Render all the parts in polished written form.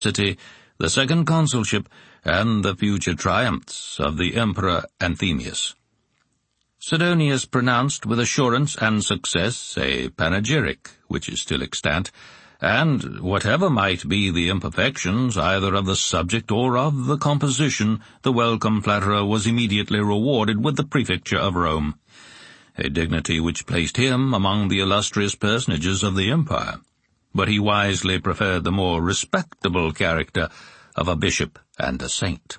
city, the second consulship, and the future triumphs of the Emperor Anthemius. Sidonius pronounced with assurance and success a panegyric, which is still extant, and whatever might be the imperfections either of the subject or of the composition, the welcome flatterer was immediately rewarded with the prefecture of Rome, a dignity which placed him among the illustrious personages of the empire. But he wisely preferred the more respectable character of a bishop and a saint.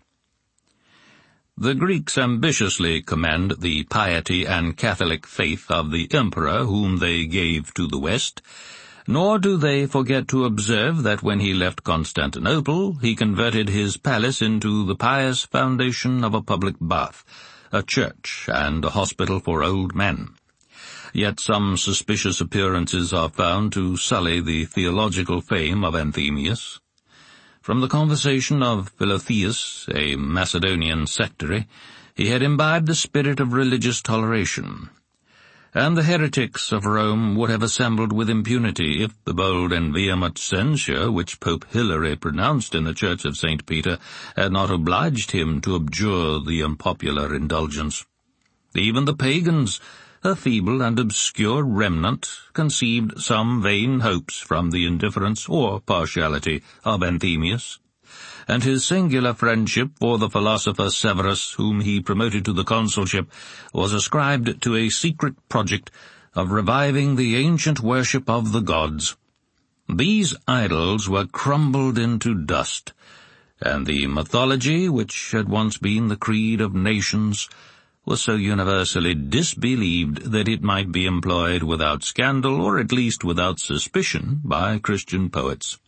The Greeks ambitiously commend the piety and Catholic faith of the emperor whom they gave to the West, nor do they forget to observe that when he left Constantinople, he converted his palace into the pious foundation of a public bath, a church, and a hospital for old men. Yet some suspicious appearances are found to sully the theological fame of Anthemius. From the conversation of Philotheus, a Macedonian sectary, he had imbibed the spirit of religious toleration, and the heretics of Rome would have assembled with impunity if the bold and vehement censure which Pope Hilary pronounced in the Church of St. Peter had not obliged him to abjure the unpopular indulgence. Even the pagans, a feeble and obscure remnant, conceived some vain hopes from the indifference or partiality of Anthemius, and his singular friendship for the philosopher Severus, whom he promoted to the consulship, was ascribed to a secret project of reviving the ancient worship of the gods. These idols were crumbled into dust, and the mythology, which had once been the creed of nations, was so universally disbelieved that it might be employed without scandal, or at least without suspicion, by Christian poets.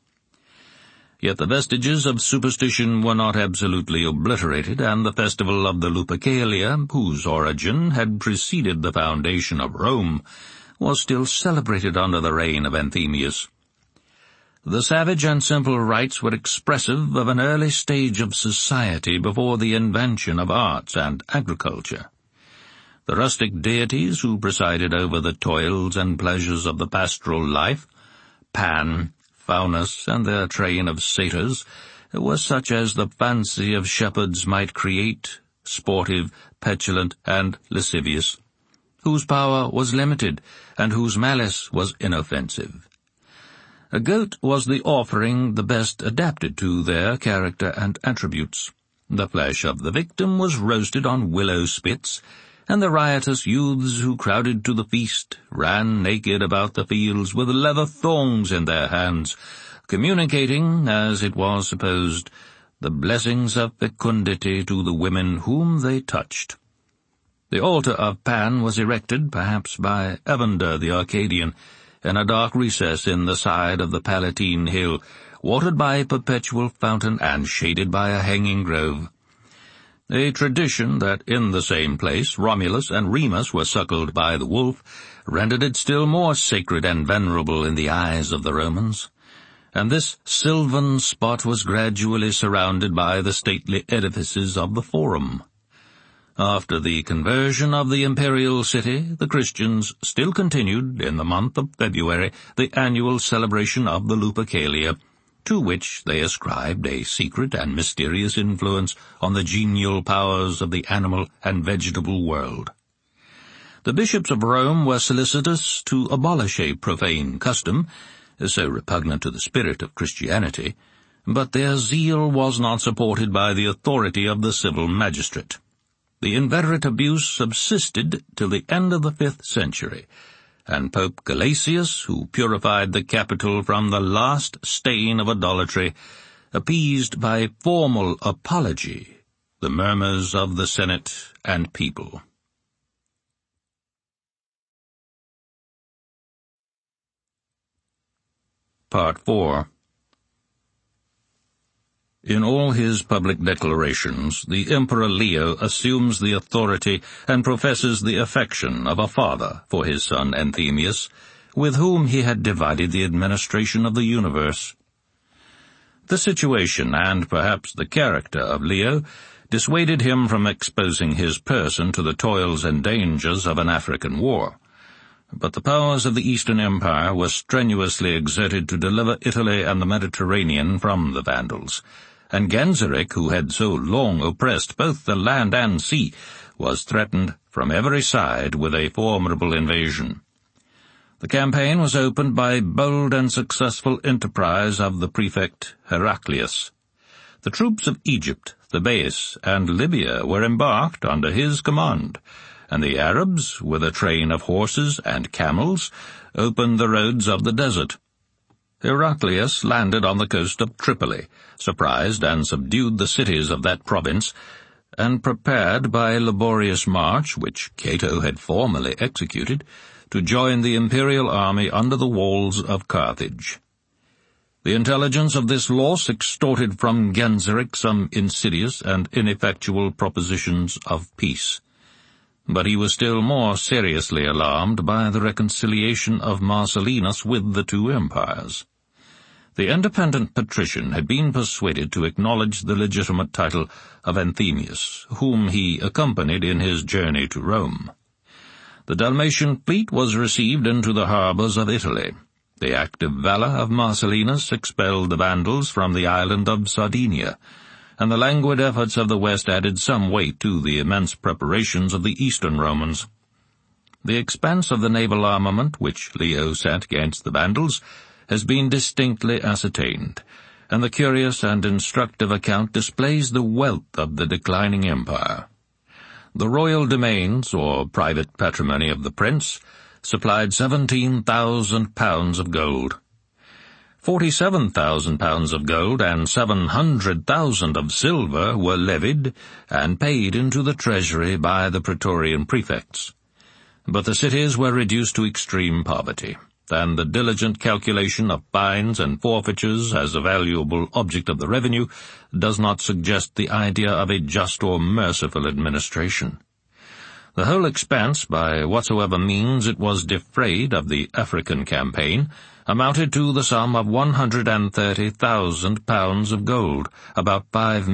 Yet the vestiges of superstition were not absolutely obliterated, and the festival of the Lupercalia, whose origin had preceded the foundation of Rome, was still celebrated under the reign of Anthemius. The savage and simple rites were expressive of an early stage of society before the invention of arts and agriculture. The rustic deities who presided over the toils and pleasures of the pastoral life, Pan, Faunus, and their train of satyrs, were such as the fancy of shepherds might create, sportive, petulant, and lascivious, whose power was limited, and whose malice was inoffensive. A goat was the offering the best adapted to their character and attributes. The flesh of the victim was roasted on willow spits, and the riotous youths who crowded to the feast ran naked about the fields with leather thongs in their hands, communicating, as it was supposed, the blessings of fecundity to the women whom they touched. The altar of Pan was erected, perhaps by Evander the Arcadian, in a dark recess in the side of the Palatine hill, watered by a perpetual fountain and shaded by a hanging grove. A tradition that in the same place Romulus and Remus were suckled by the wolf rendered it still more sacred and venerable in the eyes of the Romans, and this sylvan spot was gradually surrounded by the stately edifices of the Forum. After the conversion of the imperial city, the Christians still continued, in the month of February, the annual celebration of the Lupercalia, to which they ascribed a secret and mysterious influence on the genial powers of the animal and vegetable world. The bishops of Rome were solicitous to abolish a profane custom, so repugnant to the spirit of Christianity, but their zeal was not supported by the authority of the civil magistrate. The inveterate abuse subsisted till the end of the 5th century, and Pope Gelasius, who purified the capital from the last stain of idolatry, appeased by formal apology the murmurs of the Senate and people. Part 4. In all his public declarations, the Emperor Leo assumes the authority and professes the affection of a father for his son Anthemius, with whom he had divided the administration of the universe. The situation, and perhaps the character of Leo, dissuaded him from exposing his person to the toils and dangers of an African war. but the powers of the Eastern Empire were strenuously exerted to deliver Italy and the Mediterranean from the Vandals, and Genseric, who had so long oppressed both the land and sea, was threatened from every side with a formidable invasion. The campaign was opened by bold and successful enterprise of the prefect Heraclius. The troops of Egypt, Thebais, and Libya were embarked under his command, and the Arabs, with a train of horses and camels, opened the roads of the desert. Heraclius landed on the coast of Tripoli, surprised and subdued the cities of that province, and prepared by a laborious march, which Cato had formally executed, to join the imperial army under the walls of Carthage. The intelligence of this loss extorted from Genseric some insidious and ineffectual propositions of peace. But he was still more seriously alarmed by the reconciliation of Marcellinus with the two empires. The independent patrician had been persuaded to acknowledge the legitimate title of Anthemius, whom he accompanied in his journey to Rome. The Dalmatian fleet was received into the harbours of Italy. The active valour of Marcellinus expelled the Vandals from the island of Sardinia, and the languid efforts of the West added some weight to the immense preparations of the Eastern Romans. The expense of the naval armament which Leo sent against the Vandals has been distinctly ascertained, and the curious and instructive account displays the wealth of the declining empire. The royal domains, or private patrimony of the prince, supplied 17,000 pounds of gold. 47,000 pounds of gold and 700,000 of silver were levied and paid into the treasury by the praetorian prefects. But the cities were reduced to extreme poverty, and the diligent calculation of fines and forfeitures as a valuable object of the revenue does not suggest the idea of a just or merciful administration. The whole expense, by whatsoever means it was defrayed of the African campaign, amounted to the sum of 130,000 pounds of gold, about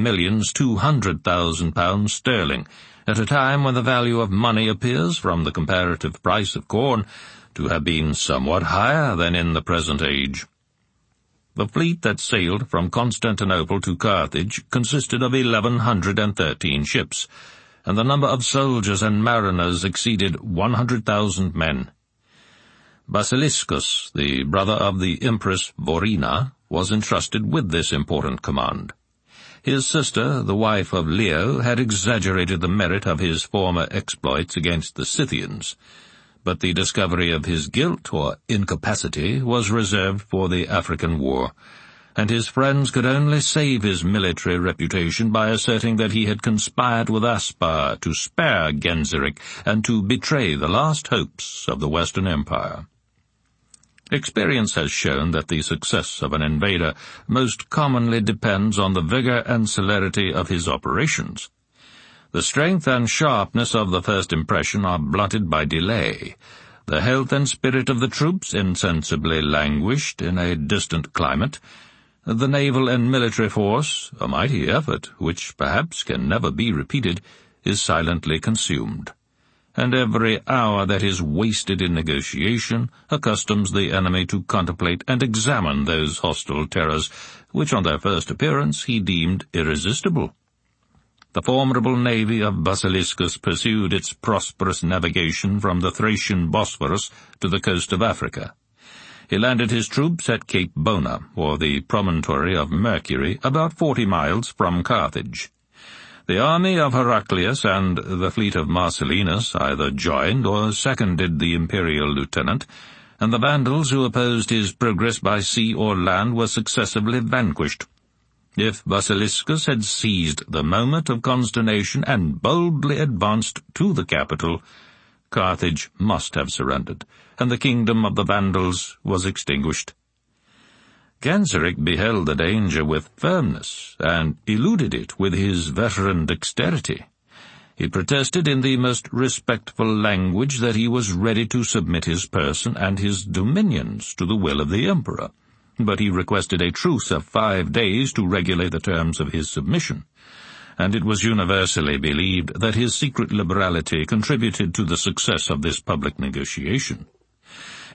5,200,000 pounds sterling, at a time when the value of money appears, from the comparative price of corn, to have been somewhat higher than in the present age. The fleet that sailed from Constantinople to Carthage consisted of 1,113 ships, and the number of soldiers and mariners exceeded 100,000 men. Basiliscus, the brother of the Empress Vorina, was entrusted with this important command. His sister, the wife of Leo, had exaggerated the merit of his former exploits against the Scythians, but the discovery of his guilt or incapacity was reserved for the African war, and his friends could only save his military reputation by asserting that he had conspired with Aspar to spare Genseric and to betray the last hopes of the Western Empire. Experience has shown that the success of an invader most commonly depends on the vigor and celerity of his operations. The strength and sharpness of the first impression are blunted by delay. The health and spirit of the troops insensibly languished in a distant climate. The naval and military force, a mighty effort, which perhaps can never be repeated, is silently consumed. And every hour that is wasted in negotiation accustoms the enemy to contemplate and examine those hostile terrors, which on their first appearance he deemed irresistible. The formidable navy of Basiliscus pursued its prosperous navigation from the Thracian Bosphorus to the coast of Africa. He landed his troops at Cape Bona, or the promontory of Mercury, about 40 miles from Carthage. The army of Heraclius and the fleet of Marcellinus either joined or seconded the imperial lieutenant, and the Vandals who opposed his progress by sea or land were successively vanquished. If Basiliscus had seized the moment of consternation and boldly advanced to the capital, Carthage must have surrendered, and the kingdom of the Vandals was extinguished. Genseric beheld the danger with firmness, and eluded it with his veteran dexterity. He protested in the most respectful language that he was ready to submit his person and his dominions to the will of the emperor, but he requested a truce of 5 days to regulate the terms of his submission, and it was universally believed that his secret liberality contributed to the success of this public negotiation.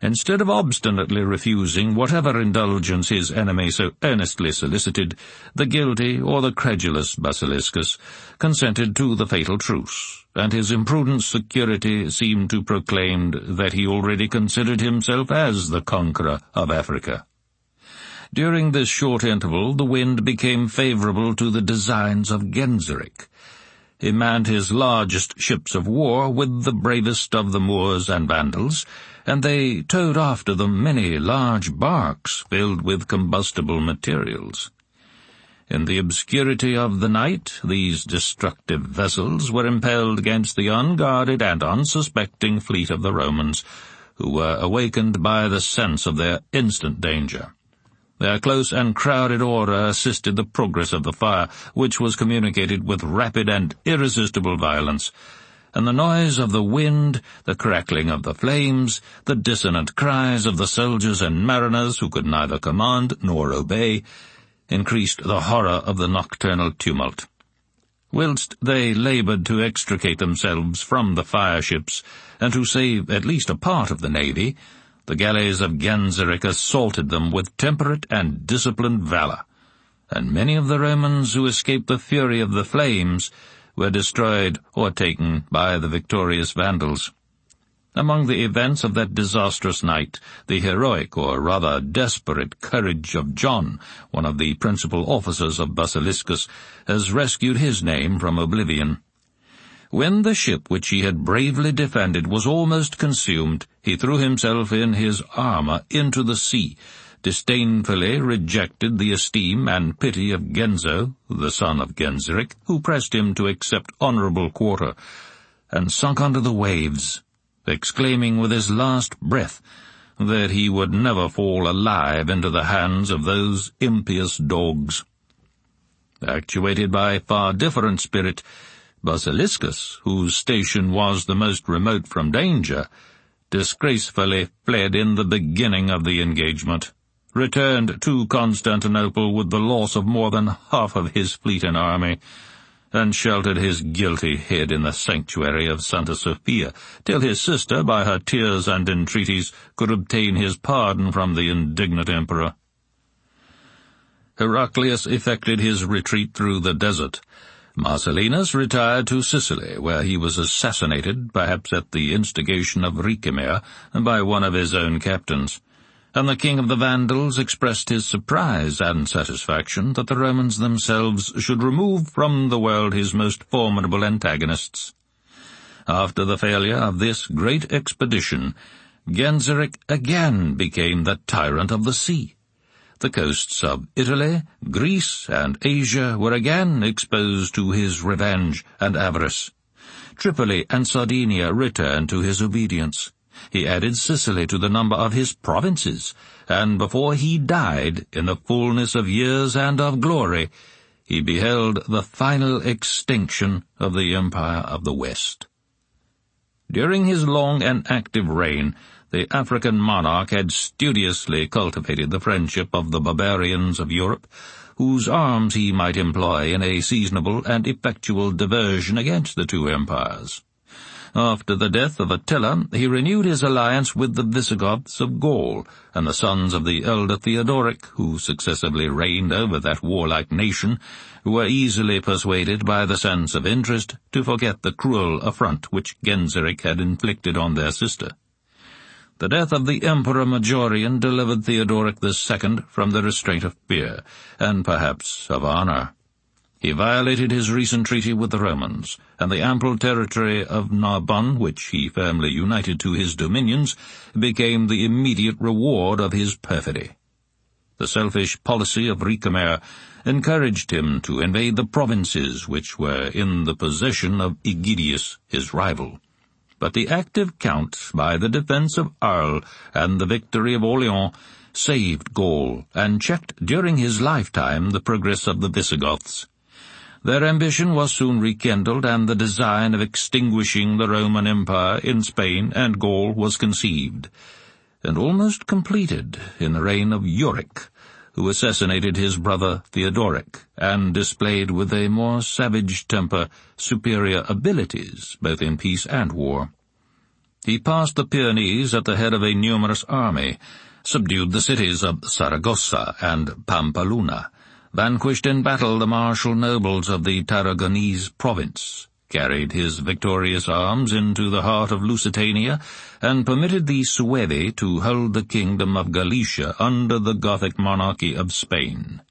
Instead of obstinately refusing whatever indulgence his enemy so earnestly solicited, the guilty or the credulous Basiliscus consented to the fatal truce, and his imprudent security seemed to proclaim that he already considered himself as the conqueror of Africa. During this short interval the wind became favourable to the designs of Genseric. He manned his largest ships of war with the bravest of the Moors and Vandals, and they towed after them many large barks filled with combustible materials. In the obscurity of the night, these destructive vessels were impelled against the unguarded and unsuspecting fleet of the Romans, who were awakened by the sense of their instant danger. Their close and crowded order assisted the progress of the fire, which was communicated with rapid and irresistible violence, and the noise of the wind, the crackling of the flames, the dissonant cries of the soldiers and mariners who could neither command nor obey, increased the horror of the nocturnal tumult. Whilst they laboured to extricate themselves from the fire-ships, and to save at least a part of the navy, the galleys of Genseric assaulted them with temperate and disciplined valour, and many of the Romans who escaped the fury of the flames were destroyed or taken by the victorious Vandals. Among the events of that disastrous night, the heroic, or rather desperate, courage of John, one of the principal officers of Basiliscus, has rescued his name from oblivion. When the ship which he had bravely defended was almost consumed, he threw himself in his armour into the sea, disdainfully rejected the esteem and pity of Genzo, the son of Genseric, who pressed him to accept honourable quarter, and sunk under the waves, exclaiming with his last breath that he would never fall alive into the hands of those impious dogs. Actuated by far different spirit, Basiliscus, whose station was the most remote from danger, disgracefully fled in the beginning of the engagement, returned to Constantinople with the loss of more than half of his fleet and army, and sheltered his guilty head in the sanctuary of Santa Sophia, till his sister, by her tears and entreaties, could obtain his pardon from the indignant emperor. Heraclius effected his retreat through the desert. Marcellinus retired to Sicily, where he was assassinated, perhaps at the instigation of Ricimer, by one of his own captains, and the king of the Vandals expressed his surprise and satisfaction that the Romans themselves should remove from the world his most formidable antagonists. After the failure of this great expedition, Genseric again became the tyrant of the sea. The coasts of Italy, Greece, and Asia were again exposed to his revenge and avarice. Tripoli and Sardinia returned to his obedience. He added Sicily to the number of his provinces, and before he died, in the fullness of years and of glory, he beheld the final extinction of the Empire of the West. During his long and active reign, the African monarch had studiously cultivated the friendship of the barbarians of Europe, whose arms he might employ in a seasonable and effectual diversion against the two empires. After the death of Attila, he renewed his alliance with the Visigoths of Gaul, and the sons of the elder Theodoric, who successively reigned over that warlike nation, were easily persuaded by the sense of interest to forget the cruel affront which Genseric had inflicted on their sister. The death of the Emperor Majorian delivered Theodoric II from the restraint of fear, and perhaps of honour. He violated his recent treaty with the Romans, and the ample territory of Narbonne, which he firmly united to his dominions, became the immediate reward of his perfidy. The selfish policy of Ricimer encouraged him to invade the provinces which were in the possession of Aegidius, his rival. But the active Count, by the defence of Arles and the victory of Orleans, saved Gaul, and checked during his lifetime the progress of the Visigoths. Their ambition was soon rekindled, and the design of extinguishing the Roman Empire in Spain and Gaul was conceived, and almost completed in the reign of Euric, who assassinated his brother Theodoric, and displayed with a more savage temper superior abilities, both in peace and war. He passed the Pyrenees at the head of a numerous army, subdued the cities of Saragossa and Pampeluna, vanquished in battle the martial nobles of the Tarragonese province, carried his victorious arms into the heart of Lusitania, and permitted the Suevi to hold the kingdom of Galicia under the Gothic monarchy of Spain.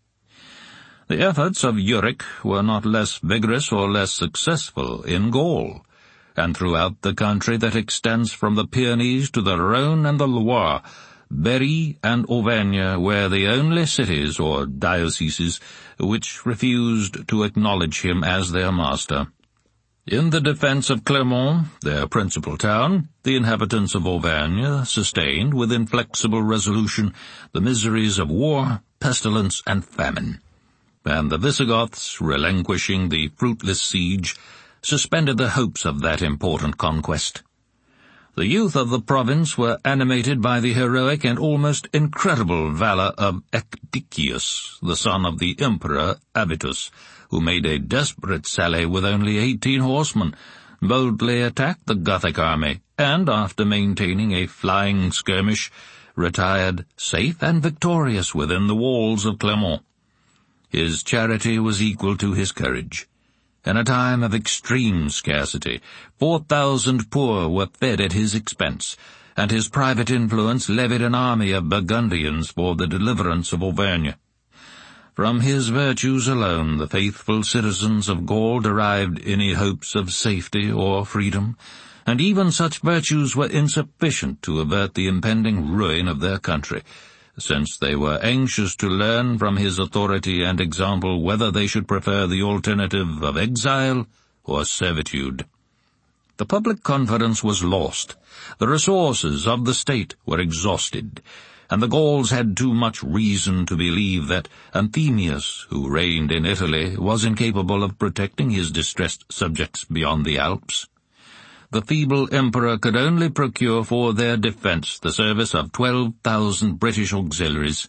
The efforts of Euric were not less vigorous or less successful in Gaul, and throughout the country that extends from the Pyrenees to the Rhone and the Loire, Berry and Auvergne were the only cities or dioceses which refused to acknowledge him as their master. In the defense of Clermont, their principal town, the inhabitants of Auvergne sustained with inflexible resolution the miseries of war, pestilence, and famine, and the Visigoths, relinquishing the fruitless siege, suspended the hopes of that important conquest. The youth of the province were animated by the heroic and almost incredible valor of Ecdicius, the son of the Emperor Avitus, who made a desperate sally with only 18 horsemen, boldly attacked the Gothic army, and, after maintaining a flying skirmish, retired safe and victorious within the walls of Clermont. His charity was equal to his courage. In a time of extreme scarcity, 4,000 poor were fed at his expense, and his private influence levied an army of Burgundians for the deliverance of Auvergne. From his virtues alone the faithful citizens of Gaul derived any hopes of safety or freedom, and even such virtues were insufficient to avert the impending ruin of their country, since they were anxious to learn from his authority and example whether they should prefer the alternative of exile or servitude. The public confidence was lost, the resources of the state were exhausted, and the Gauls had too much reason to believe that Anthemius, who reigned in Italy, was incapable of protecting his distressed subjects beyond the Alps. The feeble emperor could only procure for their defense the service of 12,000 British auxiliaries.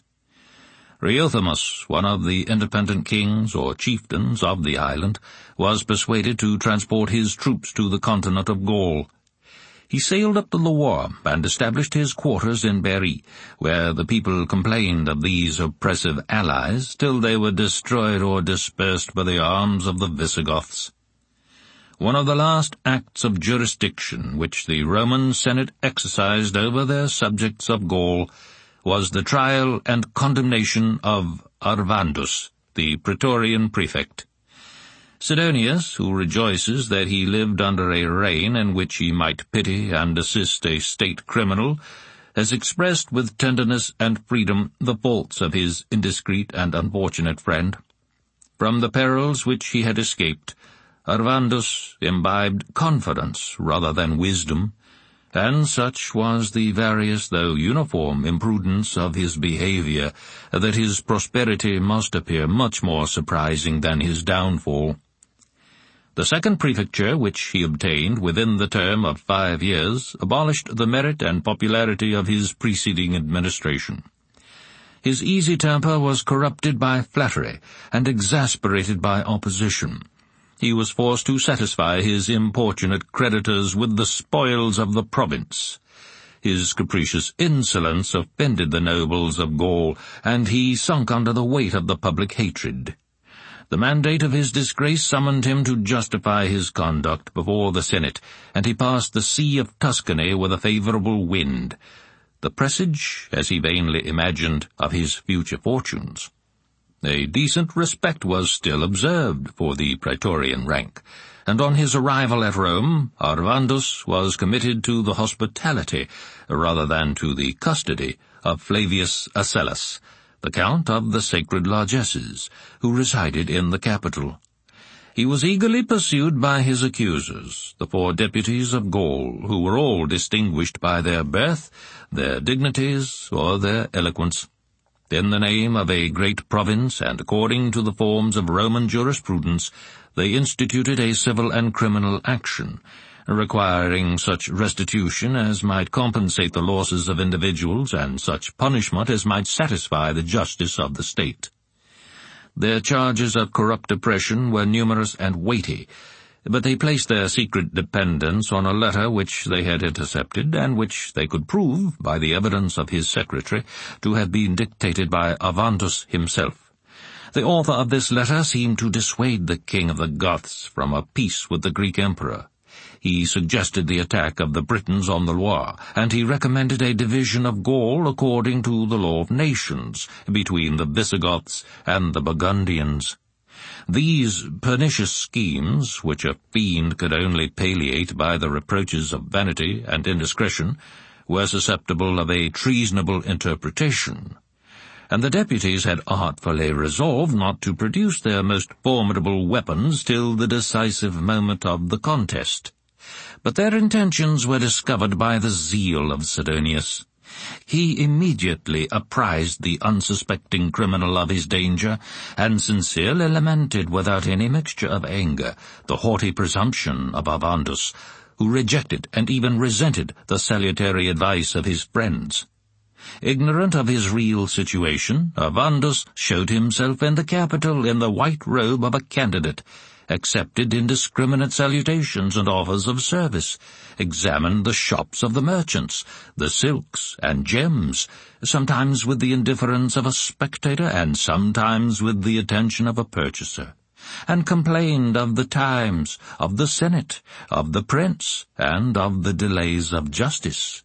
Riothamus, one of the independent kings or chieftains of the island, was persuaded to transport his troops to the continent of Gaul. He sailed up the Loire and established his quarters in Berry, where the people complained of these oppressive allies till they were destroyed or dispersed by the arms of the Visigoths. One of the last acts of jurisdiction which the Roman Senate exercised over their subjects of Gaul was the trial and condemnation of Arvandus, the Praetorian prefect. Sidonius, who rejoices that he lived under a reign in which he might pity and assist a state criminal, has expressed with tenderness and freedom the faults of his indiscreet and unfortunate friend. From the perils which he had escaped, Arvandus imbibed confidence rather than wisdom, and such was the various though uniform imprudence of his behavior that his prosperity must appear much more surprising than his downfall. The second prefecture, which he obtained within the term of 5 years, abolished the merit and popularity of his preceding administration. His easy temper was corrupted by flattery and exasperated by opposition. He was forced to satisfy his importunate creditors with the spoils of the province. His capricious insolence offended the nobles of Gaul, and he sunk under the weight of the public hatred. The mandate of his disgrace summoned him to justify his conduct before the Senate, and he passed the Sea of Tuscany with a favorable wind, the presage, as he vainly imagined, of his future fortunes. A decent respect was still observed for the Praetorian rank, and on his arrival at Rome, Arvandus was committed to the hospitality, rather than to the custody, of Flavius Asellus, the Count of the Sacred Largesses, who resided in the capital. He was eagerly pursued by his accusers, the 4 deputies of Gaul, who were all distinguished by their birth, their dignities, or their eloquence. In the name of a great province, and according to the forms of Roman jurisprudence, they instituted a civil and criminal action, requiring such restitution as might compensate the losses of individuals, and such punishment as might satisfy the justice of the state. Their charges of corrupt oppression were numerous and weighty, but they placed their secret dependence on a letter which they had intercepted, and which they could prove, by the evidence of his secretary, to have been dictated by Arvandus himself. The author of this letter seemed to dissuade the king of the Goths from a peace with the Greek emperor. He suggested the attack of the Britons on the Loire, and he recommended a division of Gaul according to the law of nations, between the Visigoths and the Burgundians. These pernicious schemes, which a fiend could only palliate by the reproaches of vanity and indiscretion, were susceptible of a treasonable interpretation, and the deputies had artfully resolved not to produce their most formidable weapons till the decisive moment of the contest. But their intentions were discovered by the zeal of Sidonius. He immediately apprised the unsuspecting criminal of his danger, and sincerely lamented without any mixture of anger the haughty presumption of Arvandus, who rejected and even resented the salutary advice of his friends. Ignorant of his real situation, Arvandus showed himself in the capital in the white robe of a candidate, accepted indiscriminate salutations and offers of service, examined the shops of the merchants, the silks and gems, sometimes with the indifference of a spectator and sometimes with the attention of a purchaser, and complained of the times, of the Senate, of the prince, and of the delays of justice.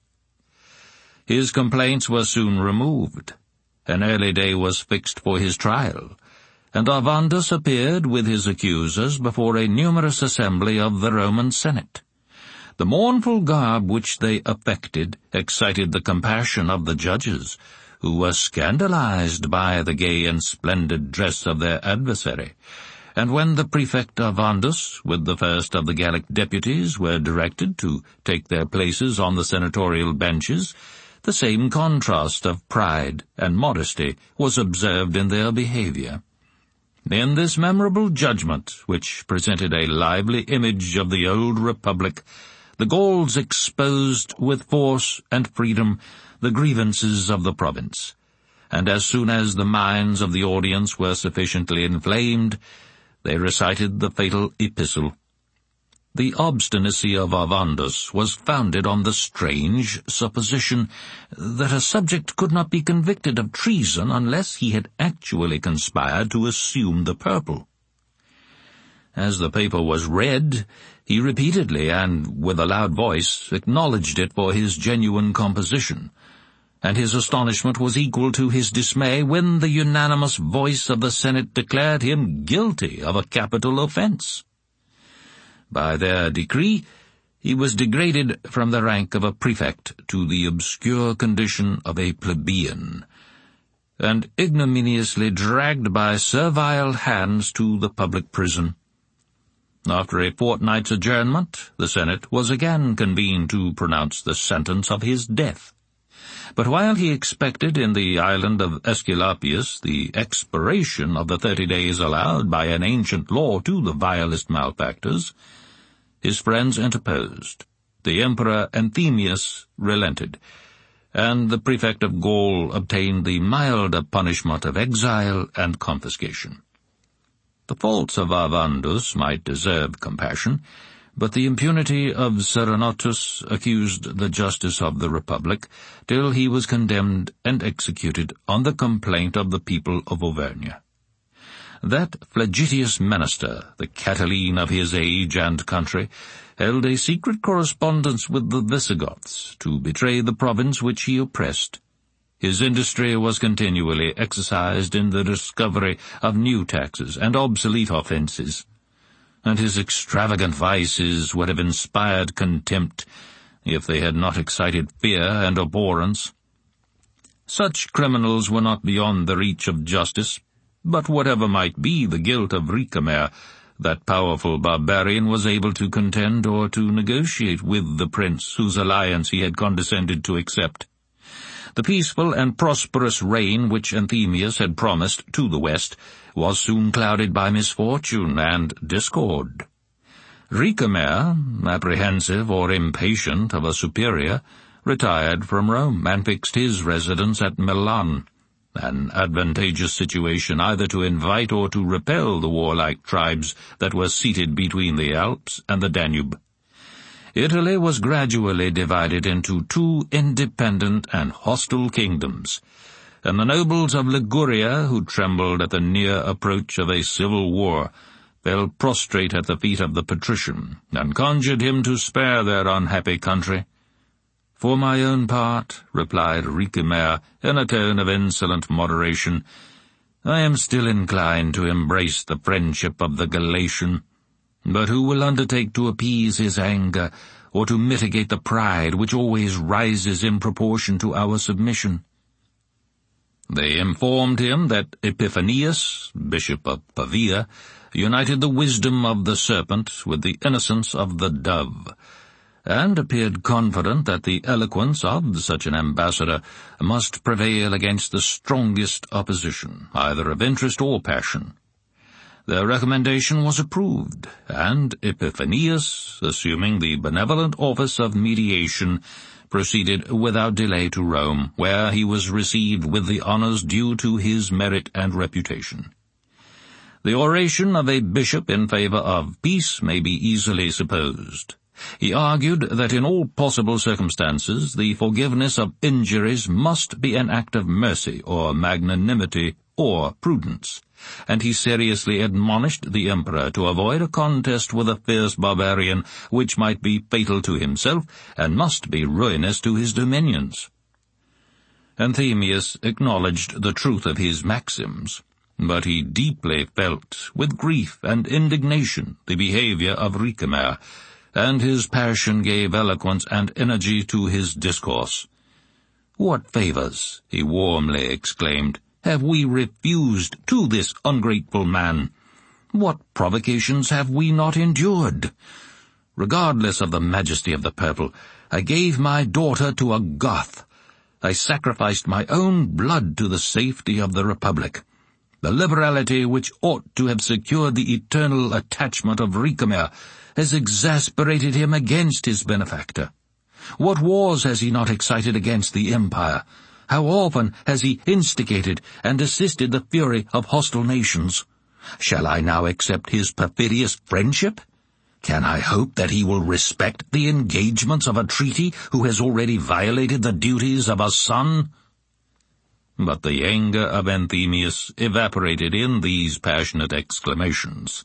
His complaints were soon removed. An early day was fixed for his trial, and Arvandus appeared with his accusers before a numerous assembly of the Roman Senate. The mournful garb which they affected excited the compassion of the judges, who were scandalized by the gay and splendid dress of their adversary, and when the prefect Arvandus, with the first of the Gallic deputies, were directed to take their places on the senatorial benches, the same contrast of pride and modesty was observed in their behavior. In this memorable judgment, which presented a lively image of the old republic, the Gauls exposed with force and freedom the grievances of the province, and as soon as the minds of the audience were sufficiently inflamed, they recited the fatal epistle. The obstinacy of Arvandus was founded on the strange supposition that a subject could not be convicted of treason unless he had actually conspired to assume the purple. As the paper was read, he repeatedly and with a loud voice acknowledged it for his genuine composition, and his astonishment was equal to his dismay when the unanimous voice of the Senate declared him guilty of a capital offense. By their decree, he was degraded from the rank of a prefect to the obscure condition of a plebeian, and ignominiously dragged by servile hands to the public prison. After a fortnight's adjournment, the Senate was again convened to pronounce the sentence of his death. But while he expected in the island of Aesculapius the expiration of the 30 days allowed by an ancient law to the vilest malefactors, his friends interposed. The Emperor Anthemius relented, and the prefect of Gaul obtained the milder punishment of exile and confiscation. The faults of Arvandus might deserve compassion, but the impunity of Serenatus accused the justice of the Republic, till he was condemned and executed on the complaint of the people of Auvergne. That flagitious minister, the Catiline of his age and country, held a secret correspondence with the Visigoths to betray the province which he oppressed. His industry was continually exercised in the discovery of new taxes and obsolete offences, and his extravagant vices would have inspired contempt if they had not excited fear and abhorrence. Such criminals were not beyond the reach of justice, but whatever might be the guilt of Ricimer, that powerful barbarian was able to contend or to negotiate with the prince whose alliance he had condescended to accept. The peaceful and prosperous reign which Anthemius had promised to the west was soon clouded by misfortune and discord. Ricimer, apprehensive or impatient of a superior, retired from Rome and fixed his residence at Milan, an advantageous situation either to invite or to repel the warlike tribes that were seated between the Alps and the Danube. Italy was gradually divided into two independent and hostile kingdoms, and the nobles of Liguria, who trembled at the near approach of a civil war, fell prostrate at the feet of the patrician, and conjured him to spare their unhappy country. "For my own part," replied Ricimer in a tone of insolent moderation, "I am still inclined to embrace the friendship of the Galatian. But who will undertake to appease his anger, or to mitigate the pride which always rises in proportion to our submission?" They informed him that Epiphanius, Bishop of Pavia, united the wisdom of the serpent with the innocence of the dove, and appeared confident that the eloquence of such an ambassador must prevail against the strongest opposition, either of interest or passion. Their recommendation was approved, and Epiphanius, assuming the benevolent office of mediation, proceeded without delay to Rome, where he was received with the honors due to his merit and reputation. The oration of a bishop in favor of peace may be easily supposed. He argued that in all possible circumstances the forgiveness of injuries must be an act of mercy or magnanimity or prudence, and he seriously admonished the emperor to avoid a contest with a fierce barbarian which might be fatal to himself and must be ruinous to his dominions. Anthemius acknowledged the truth of his maxims, but he deeply felt, with grief and indignation, the behavior of Ricimer, and his passion gave eloquence and energy to his discourse. "What favors," he warmly exclaimed, "have we refused to this ungrateful man? What provocations have we not endured? Regardless of the majesty of the purple, I gave my daughter to a Goth. I sacrificed my own blood to the safety of the Republic. The liberality which ought to have secured the eternal attachment of Ricimer has exasperated him against his benefactor. What wars has he not excited against the empire? How often has he instigated and assisted the fury of hostile nations? Shall I now accept his perfidious friendship? Can I hope that he will respect the engagements of a treaty who has already violated the duties of a son?" But the anger of Anthemius evaporated in these passionate exclamations.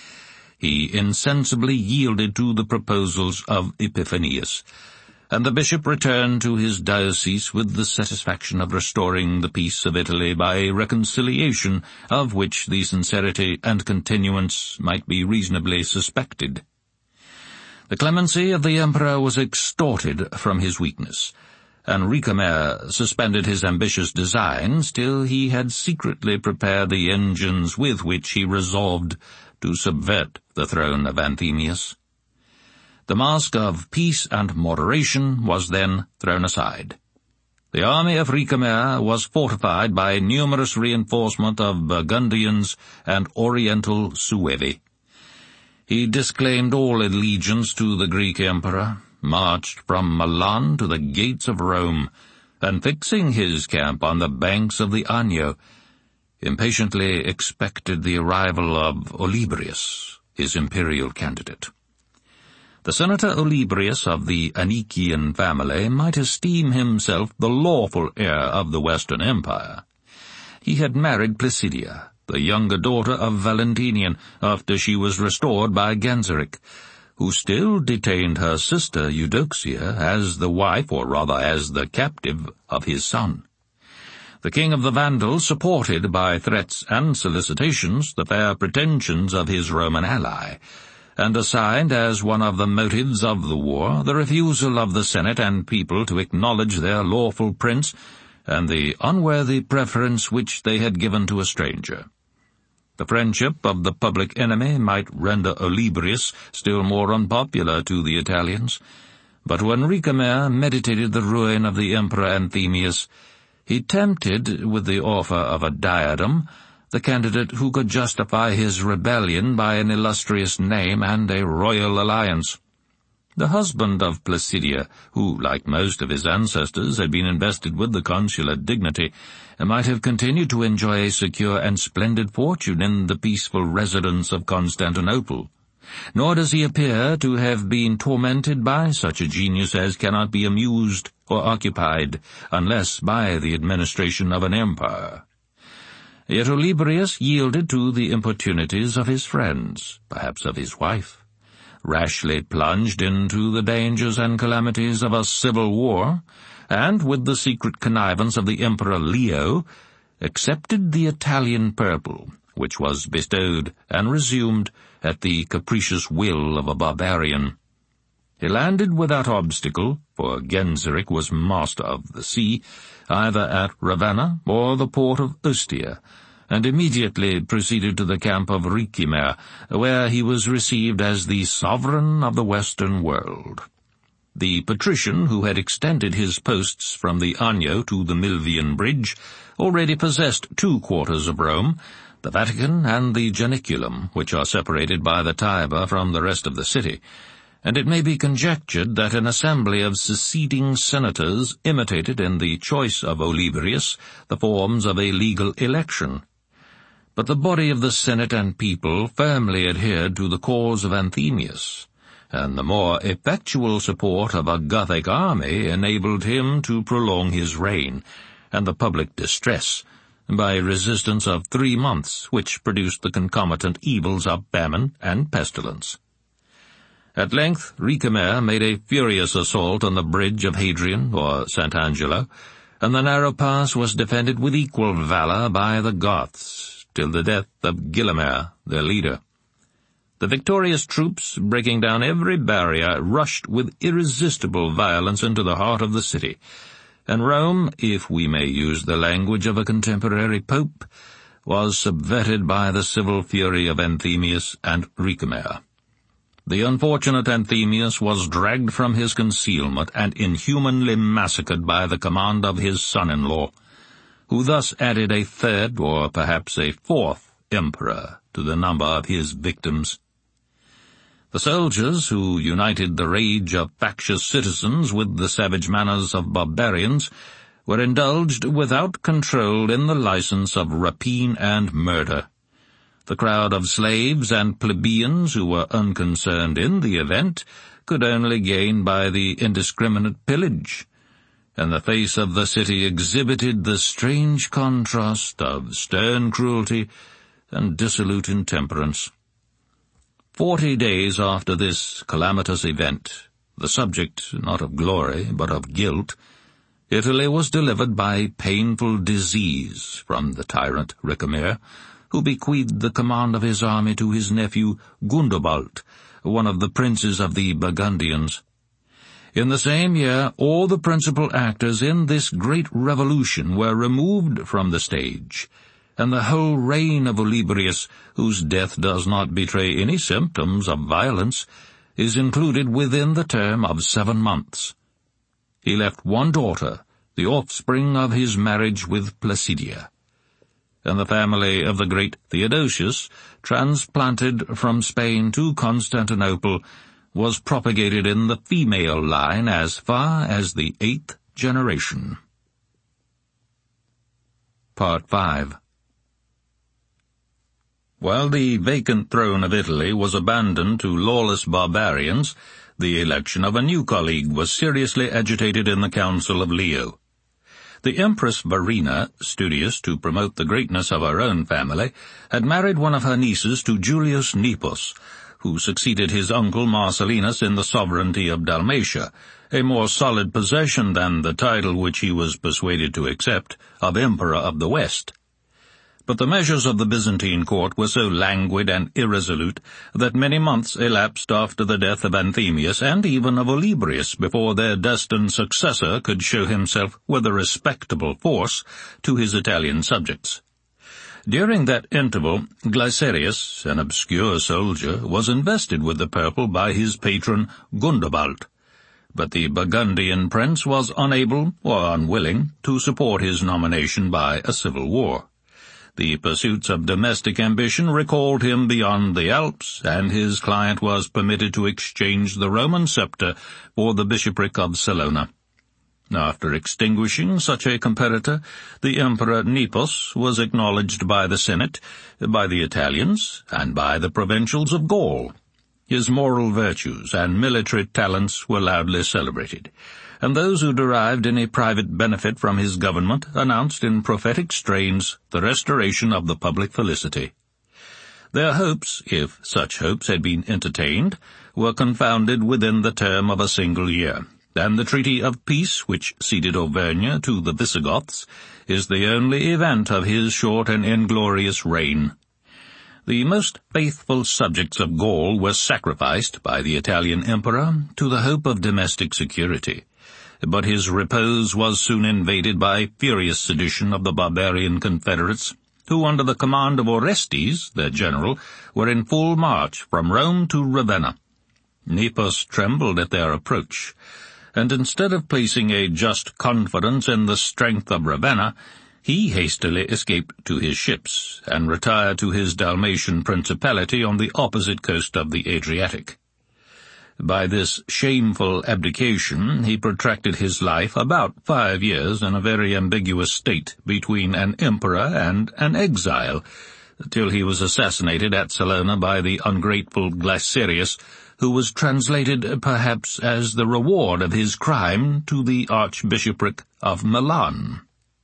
He insensibly yielded to the proposals of Epiphanius, and the bishop returned to his diocese with the satisfaction of restoring the peace of Italy by a reconciliation of which the sincerity and continuance might be reasonably suspected. The clemency of the emperor was extorted from his weakness, and Ricimer suspended his ambitious designs till he had secretly prepared the engines with which he resolved to subvert the throne of Anthemius. The mask of peace and moderation was then thrown aside. The army of Ricimer was fortified by a numerous reinforcement of Burgundians and Oriental Suevi. He disclaimed all allegiance to the Greek emperor, marched from Milan to the gates of Rome, and fixing his camp on the banks of the Anio, impatiently expected the arrival of Olybrius, his imperial candidate. The senator Olybrius of the Anician family might esteem himself the lawful heir of the Western Empire. He had married Placidia, the younger daughter of Valentinian, after she was restored by Genseric, who still detained her sister Eudoxia as the wife, or rather as the captive, of his son. The king of the Vandals supported by threats and solicitations the fair pretensions of his Roman ally, and assigned as one of the motives of the war the refusal of the Senate and people to acknowledge their lawful prince and the unworthy preference which they had given to a stranger. The friendship of the public enemy might render Olybrius still more unpopular to the Italians, but when Ricimer meditated the ruin of the Emperor Anthemius, he tempted, with the offer of a diadem, the candidate who could justify his rebellion by an illustrious name and a royal alliance. the husband of Placidia, who, like most of his ancestors, had been invested with the consular dignity, might have continued to enjoy a secure and splendid fortune in the peaceful residence of Constantinople. Nor does he appear to have been tormented by such a genius as cannot be amused or occupied unless by the administration of an empire. Yet Olybrius yielded to the importunities of his friends, perhaps of his wife, rashly plunged into the dangers and calamities of a civil war, and, with the secret connivance of the Emperor Leo, accepted the Italian purple, which was bestowed and resumed at the capricious will of a barbarian. He landed without obstacle, for Genseric was master of the sea, either at Ravenna or the port of Ostia, and immediately proceeded to the camp of Ricimer, where he was received as the sovereign of the Western world. The patrician, who had extended his posts from the Anio to the Milvian Bridge, already possessed 2 quarters of Rome, the Vatican and the Janiculum, which are separated by the Tiber from the rest of the city, and it may be conjectured that an assembly of seceding senators imitated in the choice of Olybrius the forms of a legal election. But the body of the Senate and people firmly adhered to the cause of Anthemius, and the more effectual support of a Gothic army enabled him to prolong his reign, and the public distress, by resistance of 3 months, which produced the concomitant evils of famine and pestilence. At length Ricimer made a furious assault on the bridge of Hadrian, or St. Angelo, and the narrow pass was defended with equal valor by the Goths, till the death of Gelimer, their leader. The victorious troops, breaking down every barrier, rushed with irresistible violence into the heart of the city, and Rome, if we may use the language of a contemporary pope, was subverted by the civil fury of Anthemius and Ricimer. The unfortunate Anthemius was dragged from his concealment and inhumanly massacred by the command of his son-in-law, who thus added a 3rd, or perhaps a 4th, emperor to the number of his victims. The soldiers, who united the rage of factious citizens with the savage manners of barbarians, were indulged without control in the license of rapine and murder. The crowd of slaves and plebeians who were unconcerned in the event could only gain by the indiscriminate pillage, and the face of the city exhibited the strange contrast of stern cruelty and dissolute intemperance. 40 days after this calamitous event, the subject not of glory but of guilt, Italy was delivered by painful disease from the tyrant Ricimer, who bequeathed the command of his army to his nephew Gundobald, one of the princes of the Burgundians. In the same year, all the principal actors in this great revolution were removed from the stage, and the whole reign of Olybrius, whose death does not betray any symptoms of violence, is included within the term of 7 months. He left 1 daughter, the offspring of his marriage with Placidia, and the family of the great Theodosius, transplanted from Spain to Constantinople, was propagated in the female line as far as the 8th generation. Part 5. While the vacant throne of Italy was abandoned to lawless barbarians, the election of a new colleague was seriously agitated in the council of Leo. The Empress Verina, studious to promote the greatness of her own family, had married one of her nieces to Julius Nepos, who succeeded his uncle Marcellinus in the sovereignty of Dalmatia, a more solid possession than the title which he was persuaded to accept of Emperor of the West. But the measures of the Byzantine court were so languid and irresolute that many months elapsed after the death of Anthemius and even of Olybrius before their destined successor could show himself with a respectable force to his Italian subjects. During that interval, Glycerius, an obscure soldier, was invested with the purple by his patron Gundobald, but the Burgundian prince was unable or unwilling to support his nomination by a civil war. The pursuits of domestic ambition recalled him beyond the Alps, and his client was permitted to exchange the Roman scepter for the bishopric of Salona. After extinguishing such a competitor, the Emperor Nepos was acknowledged by the Senate, by the Italians, and by the provincials of Gaul. His moral virtues and military talents were loudly celebrated, and those who derived any private benefit from his government announced in prophetic strains the restoration of the public felicity. Their hopes, if such hopes had been entertained, were confounded within the term of a single year, and the treaty of peace which ceded Auvergne to the Visigoths is the only event of his short and inglorious reign. The most faithful subjects of Gaul were sacrificed by the Italian emperor to the hope of domestic security, but his repose was soon invaded by furious sedition of the barbarian confederates, who under the command of Orestes, their general, were in full march from Rome to Ravenna. Nepos trembled at their approach, and instead of placing a just confidence in the strength of Ravenna, he hastily escaped to his ships, and retired to his Dalmatian principality on the opposite coast of the Adriatic. By this shameful abdication he protracted his life about 5 years in a very ambiguous state between an emperor and an exile, till he was assassinated at Salona by the ungrateful Glycerius, who was translated perhaps as the reward of his crime to the archbishopric of Milan.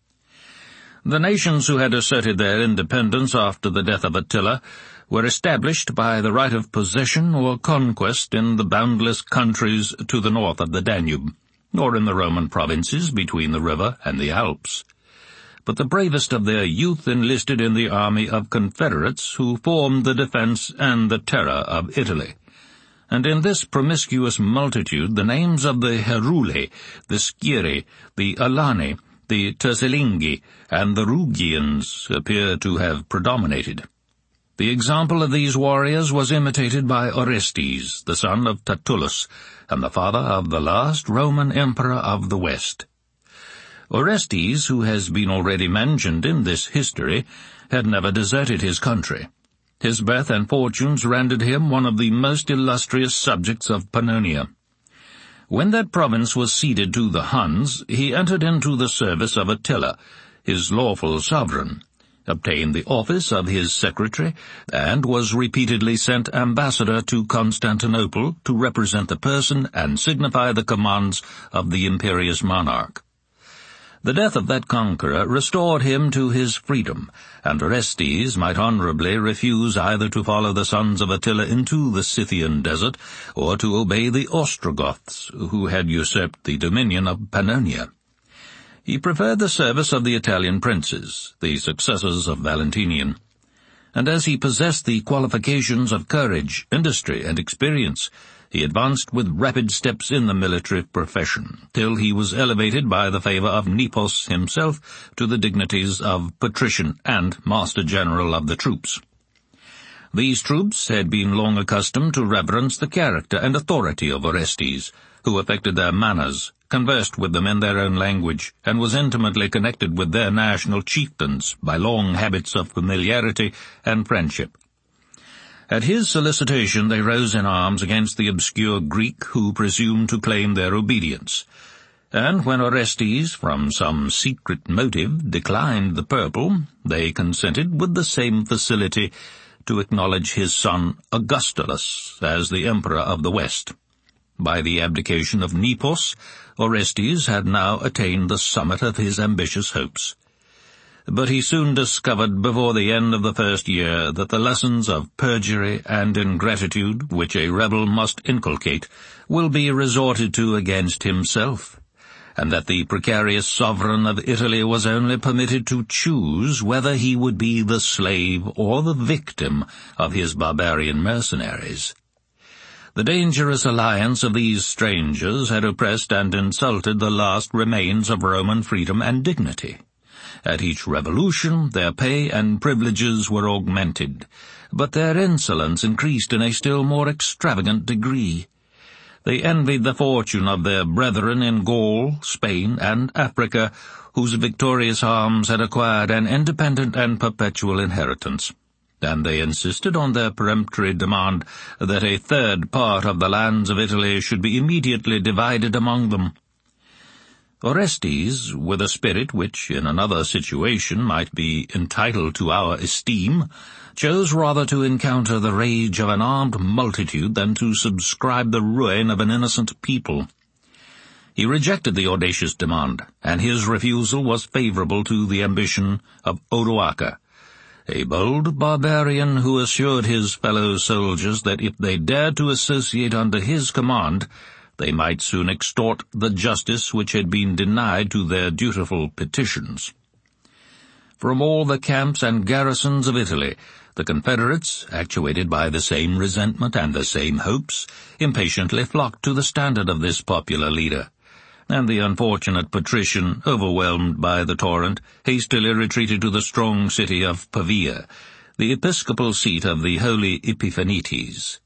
The nations who had asserted their independence after the death of Attila were established by the right of possession or conquest in the boundless countries to the north of the Danube, or in the Roman provinces between the river and the Alps. But the bravest of their youth enlisted in the army of confederates who formed the defense and the terror of Italy. And in this promiscuous multitude the names of the Heruli, the Sciri, the Alani, the Tersilingi, and the Rugians appear to have predominated. The example of these warriors was imitated by Orestes, the son of Tatullus, and the father of the last Roman emperor of the West. Orestes, who has been already mentioned in this history, had never deserted his country. His birth and fortunes rendered him one of the most illustrious subjects of Pannonia. When that province was ceded to the Huns, he entered into the service of Attila, his lawful sovereign, obtained the office of his secretary, and was repeatedly sent ambassador to Constantinople to represent the person and signify the commands of the imperious monarch. The death of that conqueror restored him to his freedom, and Orestes might honorably refuse either to follow the sons of Attila into the Scythian desert, or to obey the Ostrogoths, who had usurped the dominion of Pannonia. He preferred the service of the Italian princes, the successors of Valentinian, and as he possessed the qualifications of courage, industry, and experience, he advanced with rapid steps in the military profession, till he was elevated by the favor of Nepos himself to the dignities of patrician and master-general of the troops. These troops had been long accustomed to reverence the character and authority of Orestes, who affected their manners, conversed with them in their own language, and was intimately connected with their national chieftains by long habits of familiarity and friendship. At his solicitation they rose in arms against the obscure Greek who presumed to claim their obedience, and when Orestes, from some secret motive, declined the purple, they consented with the same facility to acknowledge his son Augustulus as the emperor of the West. By the abdication of Nepos, Orestes had now attained the summit of his ambitious hopes. But he soon discovered before the end of the first year that the lessons of perjury and ingratitude which a rebel must inculcate will be resorted to against himself, and that the precarious sovereign of Italy was only permitted to choose whether he would be the slave or the victim of his barbarian mercenaries. The dangerous alliance of these strangers had oppressed and insulted the last remains of Roman freedom and dignity. At each revolution their pay and privileges were augmented, but their insolence increased in a still more extravagant degree. They envied the fortune of their brethren in Gaul, Spain, and Africa, whose victorious arms had acquired an independent and perpetual inheritance, and they insisted on their peremptory demand that a third part of the lands of Italy should be immediately divided among them. Orestes, with a spirit which in another situation might be entitled to our esteem, chose rather to encounter the rage of an armed multitude than to subscribe the ruin of an innocent people. He rejected the audacious demand, and his refusal was favorable to the ambition of Odoacer, a bold barbarian who assured his fellow soldiers that if they dared to associate under his command, they might soon extort the justice which had been denied to their dutiful petitions. From all the camps and garrisons of Italy, the Confederates, actuated by the same resentment and the same hopes, impatiently flocked to the standard of this popular leader, and the unfortunate patrician, overwhelmed by the torrent, hastily retreated to the strong city of Pavia, the episcopal seat of the holy Epiphanites.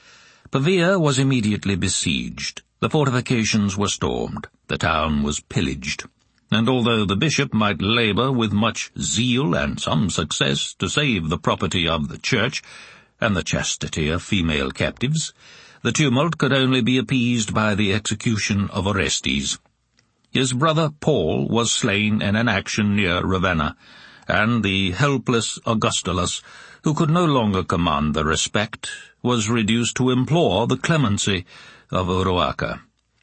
Pavia was immediately besieged, the fortifications were stormed, the town was pillaged, and although the bishop might labor with much zeal and some success to save the property of the church and the chastity of female captives, the tumult could only be appeased by the execution of Orestes. His brother Paul was slain in an action near Ravenna, and the helpless Augustulus, who could no longer command the respect, was reduced to implore the clemency of Odoacer.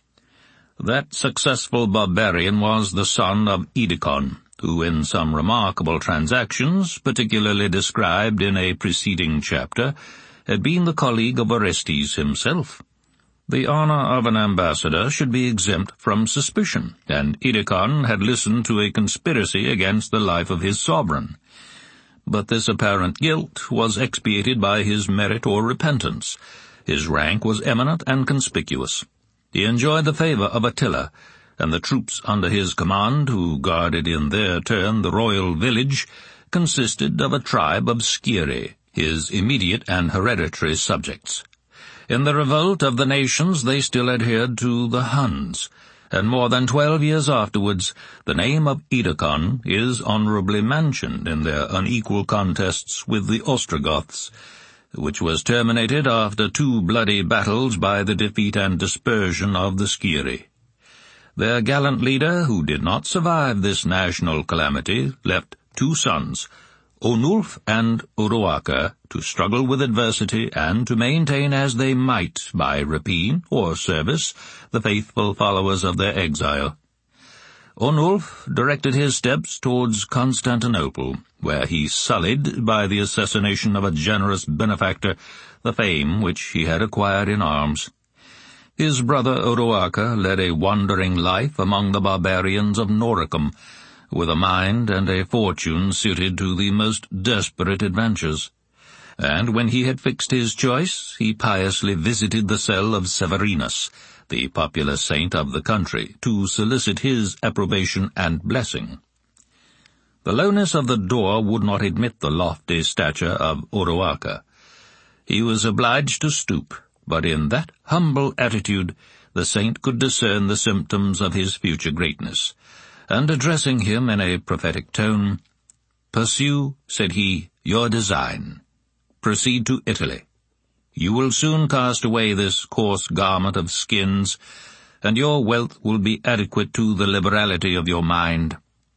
That successful barbarian was the son of Edecon, who in some remarkable transactions, particularly described in a preceding chapter, had been the colleague of Orestes himself. The honor of an ambassador should be exempt from suspicion, and Edecon had listened to a conspiracy against the life of his sovereign. But this apparent guilt was expiated by his merit or repentance. His rank was eminent and conspicuous. He enjoyed the favor of Attila, and the troops under his command, who guarded in their turn the royal village, consisted of a tribe of Scyrri, his immediate and hereditary subjects. In the revolt of the nations they still adhered to the Huns, and more than 12 years afterwards the name of Edecon is honorably mentioned in their unequal contests with the Ostrogoths, which was terminated after 2 bloody battles by the defeat and dispersion of the Scyrri. Their gallant leader, who did not survive this national calamity, left 2 sons, Onulf and Odoacer, to struggle with adversity and to maintain as they might, by rapine or service, the faithful followers of their exile. Onulf directed his steps towards Constantinople, where he sullied, by the assassination of a generous benefactor, the fame which he had acquired in arms. His brother Odoacer led a wandering life among the barbarians of Noricum, with a mind and a fortune suited to the most desperate adventures. And when he had fixed his choice, he piously visited the cell of Severinus, the popular saint of the country, to solicit his approbation and blessing. The lowness of the door would not admit the lofty stature of Odoacer. He was obliged to stoop, but in that humble attitude the saint could discern the symptoms of his future greatness, and addressing him in a prophetic tone, "Pursue," said he, "your design. Proceed to Italy. You will soon cast away this coarse garment of skins, and your wealth will be adequate to the liberality of your mind."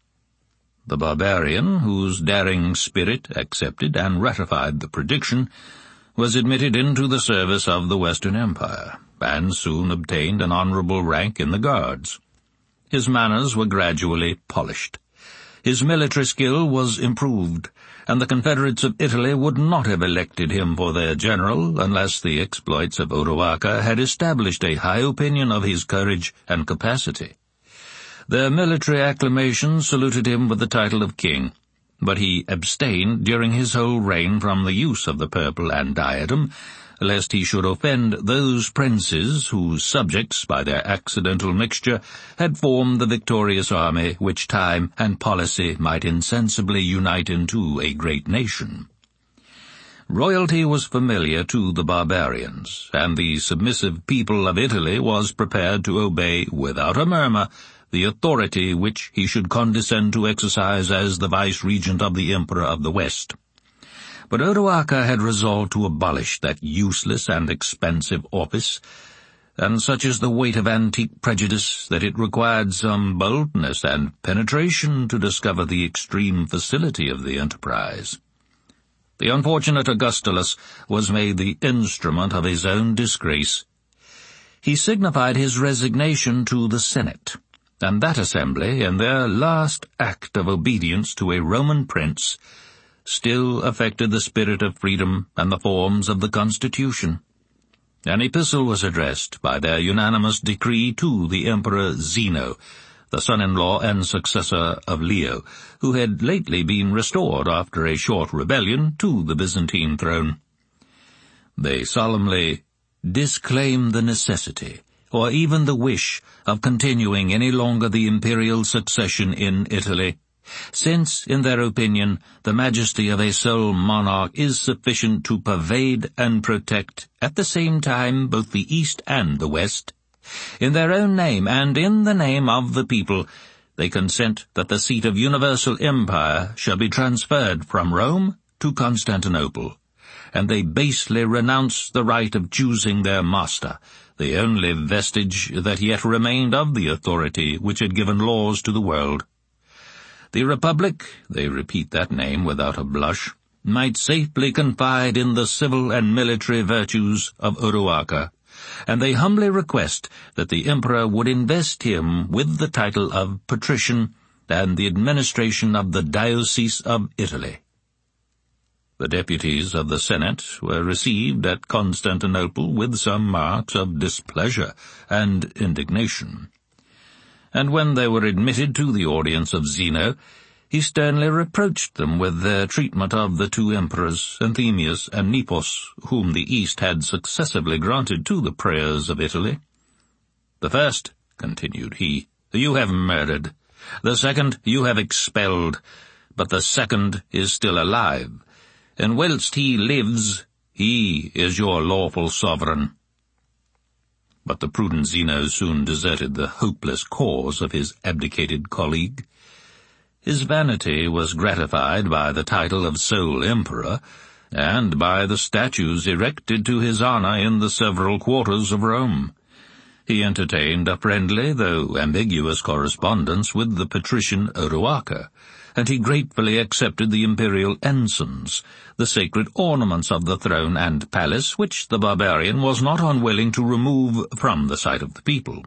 The barbarian, whose daring spirit accepted and ratified the prediction, was admitted into the service of the Western Empire, and soon obtained an honorable rank in the Guards. His manners were gradually polished. His military skill was improved, and the Confederates of Italy would not have elected him for their general unless the exploits of Odoacer had established a high opinion of his courage and capacity. Their military acclamations saluted him with the title of king, but he abstained during his whole reign from the use of the purple and diadem, lest he should offend those princes whose subjects, by their accidental mixture, had formed the victorious army which time and policy might insensibly unite into a great nation. Royalty was familiar to the barbarians, and the submissive people of Italy was prepared to obey without a murmur the authority which he should condescend to exercise as the vice-regent of the Emperor of the West. But Odoacer had resolved to abolish that useless and expensive office, and such is the weight of antique prejudice that it required some boldness and penetration to discover the extreme facility of the enterprise. The unfortunate Augustulus was made the instrument of his own disgrace. He signified his resignation to the Senate, and that assembly, in their last act of obedience to a Roman prince, still affected the spirit of freedom and the forms of the Constitution. An epistle was addressed by their unanimous decree to the Emperor Zeno, the son-in-law and successor of Leo, who had lately been restored after a short rebellion to the Byzantine throne. They solemnly disclaimed the necessity, or even the wish, of continuing any longer the imperial succession in Italy, since, in their opinion, the majesty of a sole monarch is sufficient to pervade and protect, at the same time, both the East and the West. In their own name, and in the name of the people, they consent that the seat of universal empire shall be transferred from Rome to Constantinople, and they basely renounce the right of choosing their master, the only vestige that yet remained of the authority which had given laws to the world. The Republic, they repeat that name without a blush, might safely confide in the civil and military virtues of Odoacer, and they humbly request that the Emperor would invest him with the title of Patrician and the administration of the Diocese of Italy. The deputies of the Senate were received at Constantinople with some marks of displeasure and indignation, and when they were admitted to the audience of Zeno, he sternly reproached them with their treatment of the two emperors, Anthemius and Nepos, whom the East had successively granted to the prayers of Italy. "The first," continued he, "you have murdered. The second you have expelled. But the second is still alive, and whilst he lives, he is your lawful sovereign." But the prudent Zeno soon deserted the hopeless cause of his abdicated colleague. His vanity was gratified by the title of sole emperor, and by the statues erected to his honor in the several quarters of Rome. He entertained a friendly, though ambiguous, correspondence with the patrician Odoacer, and he gratefully accepted the imperial ensigns, the sacred ornaments of the throne and palace, which the barbarian was not unwilling to remove from the sight of the people.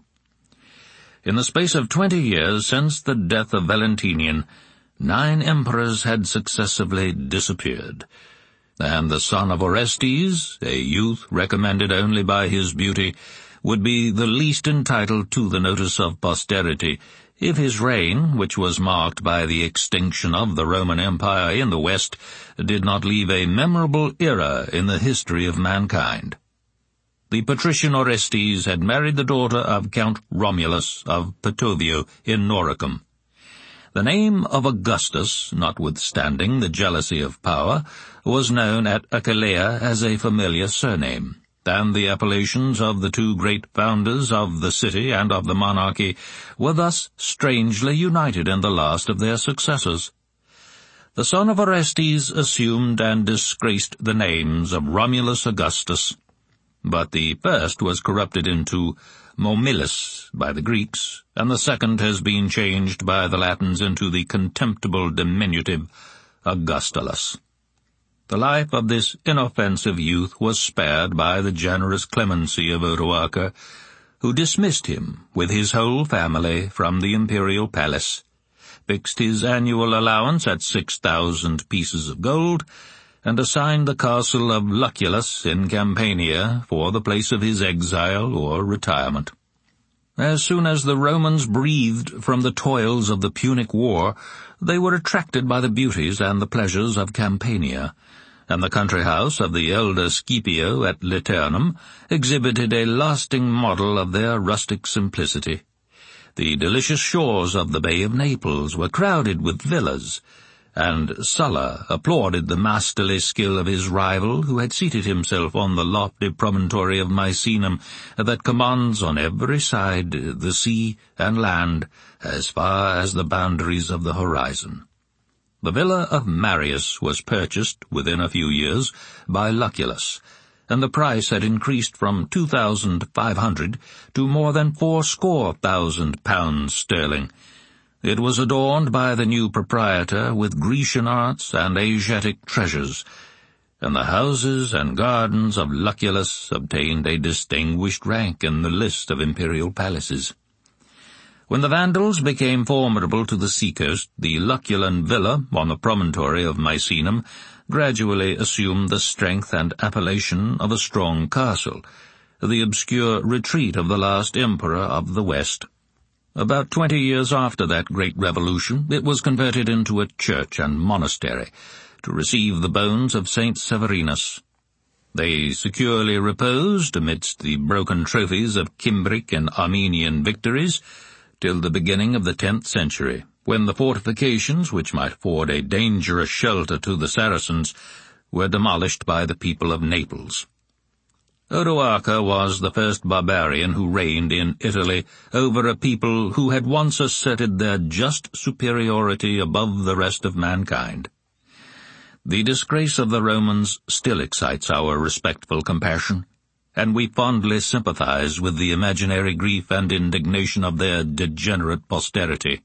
In the space of 20 years since the death of Valentinian, 9 emperors had successively disappeared, and the son of Orestes, a youth recommended only by his beauty, would be the least entitled to the notice of posterity, if his reign, which was marked by the extinction of the Roman Empire in the West, did not leave a memorable era in the history of mankind. The patrician Orestes had married the daughter of Count Romulus of Poetovio in Noricum. The name of Augustus, notwithstanding the jealousy of power, was known at Aquileia as a familiar surname, and the appellations of the two great founders of the city and of the monarchy were thus strangely united in the last of their successors. The son of Orestes assumed and disgraced the names of Romulus Augustus, but the first was corrupted into Momyllus by the Greeks, and the second has been changed by the Latins into the contemptible diminutive Augustulus. The life of this inoffensive youth was spared by the generous clemency of Odoacer, who dismissed him with his whole family from the imperial palace, fixed his annual allowance at 6,000 pieces of gold, and assigned the castle of Lucullus in Campania for the place of his exile or retirement. As soon as the Romans breathed from the toils of the Punic War, they were attracted by the beauties and the pleasures of Campania, and the country house of the elder Scipio at Liternum exhibited a lasting model of their rustic simplicity. The delicious shores of the Bay of Naples were crowded with villas, and Sulla applauded the masterly skill of his rival, who had seated himself on the lofty promontory of Misenum that commands on every side the sea and land as far as the boundaries of the horizon. The villa of Marius was purchased within a few years by Lucullus, and the price had increased from 2,500 to more than 80,000 pounds sterling. It was adorned by the new proprietor with Grecian arts and Asiatic treasures, and the houses and gardens of Lucullus obtained a distinguished rank in the list of imperial palaces. When the Vandals became formidable to the seacoast, the Lucullan villa on the promontory of Misenum gradually assumed the strength and appellation of a strong castle, the obscure retreat of the last emperor of the West. About 20 years after that great revolution, it was converted into a church and monastery to receive the bones of Saint Severinus. They securely reposed amidst the broken trophies of Cimbric and Armenian victories till the beginning of the 10th century, when the fortifications, which might afford a dangerous shelter to the Saracens, were demolished by the people of Naples. Odoacer was the first barbarian who reigned in Italy over a people who had once asserted their just superiority above the rest of mankind. The disgrace of the Romans still excites our respectful compassion, and we fondly sympathize with the imaginary grief and indignation of their degenerate posterity.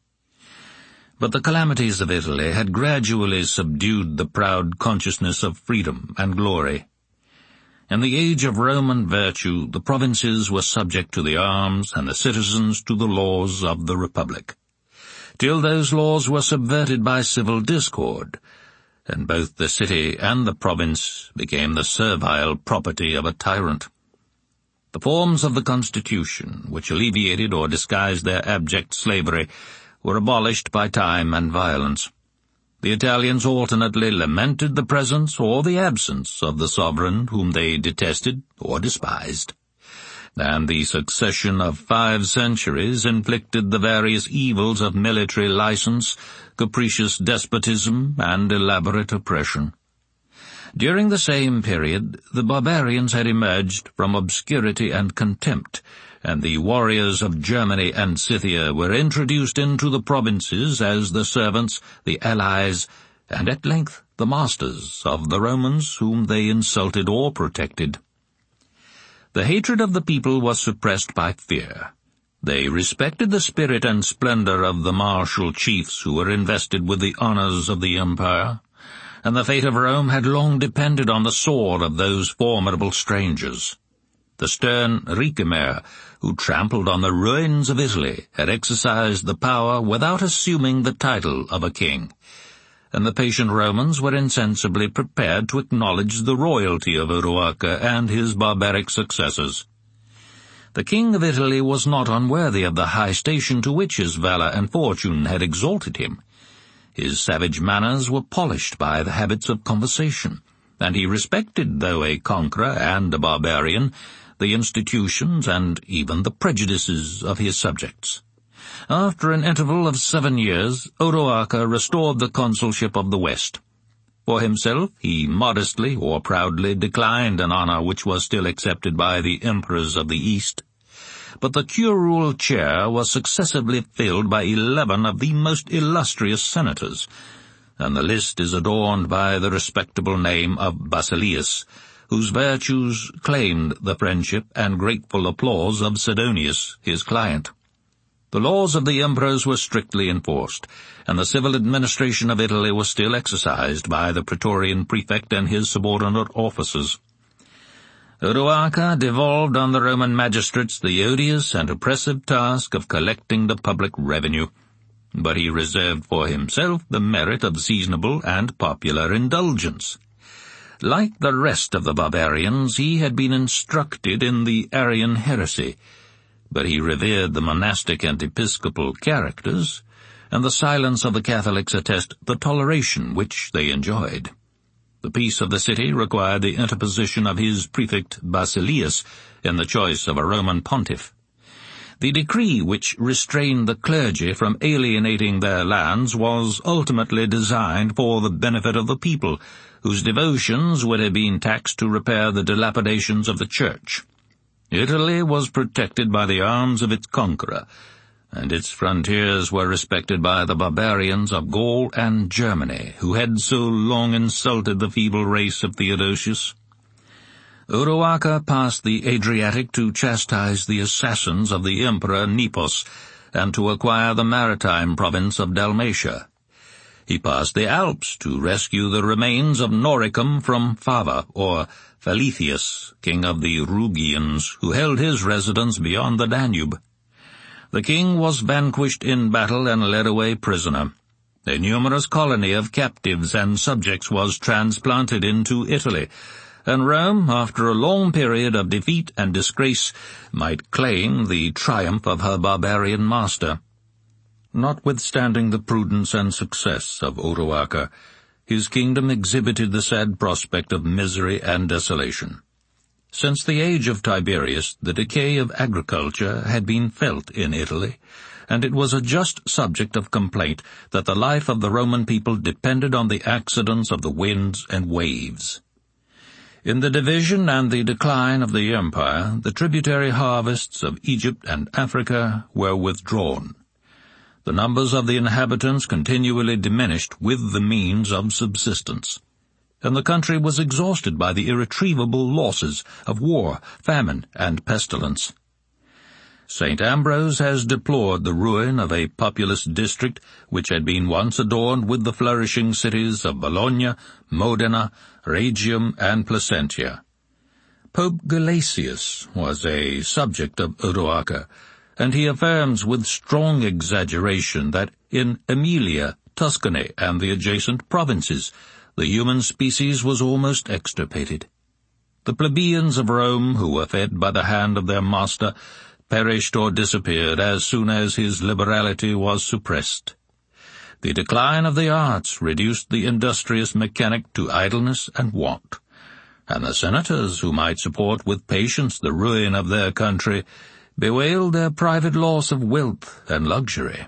But the calamities of Italy had gradually subdued the proud consciousness of freedom and glory. In the age of Roman virtue, the provinces were subject to the arms and the citizens to the laws of the Republic, till those laws were subverted by civil discord, and both the city and the province became the servile property of a tyrant. The forms of the Constitution, which alleviated or disguised their abject slavery, were abolished by time and violence. The Italians alternately lamented the presence or the absence of the sovereign whom they detested or despised, and the succession of 5 centuries inflicted the various evils of military license, capricious despotism, and elaborate oppression. During the same period, the barbarians had emerged from obscurity and contempt, and the warriors of Germany and Scythia were introduced into the provinces as the servants, the allies, and at length the masters of the Romans whom they insulted or protected. The hatred of the people was suppressed by fear. They respected the spirit and splendor of the martial chiefs who were invested with the honors of the empire, and the fate of Rome had long depended on the sword of those formidable strangers. The stern Ricimer, who trampled on the ruins of Italy, had exercised the power without assuming the title of a king, and the patient Romans were insensibly prepared to acknowledge the royalty of Odoacer and his barbaric successors. The king of Italy was not unworthy of the high station to which his valor and fortune had exalted him. His savage manners were polished by the habits of conversation, and he respected, though a conqueror and a barbarian, the institutions and even the prejudices of his subjects. After an interval of 7 years, Odoacer restored the consulship of the West. For himself, he modestly or proudly declined an honor which was still accepted by the emperors of the East. But the curule chair was successively filled by 11 of the most illustrious senators, and the list is adorned by the respectable name of Basileus, whose virtues claimed the friendship and grateful applause of Sidonius, his client. The laws of the emperors were strictly enforced, and the civil administration of Italy was still exercised by the Praetorian prefect and his subordinate officers. Odoacer devolved on the Roman magistrates the odious and oppressive task of collecting the public revenue, but he reserved for himself the merit of seasonable and popular indulgence. Like the rest of the barbarians, he had been instructed in the Arian heresy, but he revered the monastic and episcopal characters, and the silence of the Catholics attest the toleration which they enjoyed. The peace of the city required the interposition of his prefect Basileus in the choice of a Roman pontiff. The decree which restrained the clergy from alienating their lands was ultimately designed for the benefit of the people, whose devotions would have been taxed to repair the dilapidations of the Church. Italy was protected by the arms of its conqueror, and its frontiers were respected by the barbarians of Gaul and Germany, who had so long insulted the feeble race of Theodosius. Odoacer passed the Adriatic to chastise the assassins of the Emperor Nepos, and to acquire the maritime province of Dalmatia. He passed the Alps to rescue the remains of Noricum from Fava, or Faletheus, king of the Rugians, who held his residence beyond the Danube. The king was vanquished in battle and led away prisoner. A numerous colony of captives and subjects was transplanted into Italy, and Rome, after a long period of defeat and disgrace, might claim the triumph of her barbarian master. Notwithstanding the prudence and success of Odoacer, his kingdom exhibited the sad prospect of misery and desolation. Since the age of Tiberius, the decay of agriculture had been felt in Italy, and it was a just subject of complaint that the life of the Roman people depended on the accidents of the winds and waves. In the division and the decline of the empire, the tributary harvests of Egypt and Africa were withdrawn. The numbers of the inhabitants continually diminished with the means of subsistence, and the country was exhausted by the irretrievable losses of war, famine, and pestilence. St. Ambrose has deplored the ruin of a populous district which had been once adorned with the flourishing cities of Bologna, Modena, Rhegium, and Placentia. Pope Gelasius was a subject of Odoacer, and he affirms with strong exaggeration that in Emilia, Tuscany, and the adjacent provinces, the human species was almost extirpated. The plebeians of Rome, who were fed by the hand of their master, perished or disappeared as soon as his liberality was suppressed. The decline of the arts reduced the industrious mechanic to idleness and want, and the senators, who might support with patience the ruin of their country, bewailed their private loss of wealth and luxury.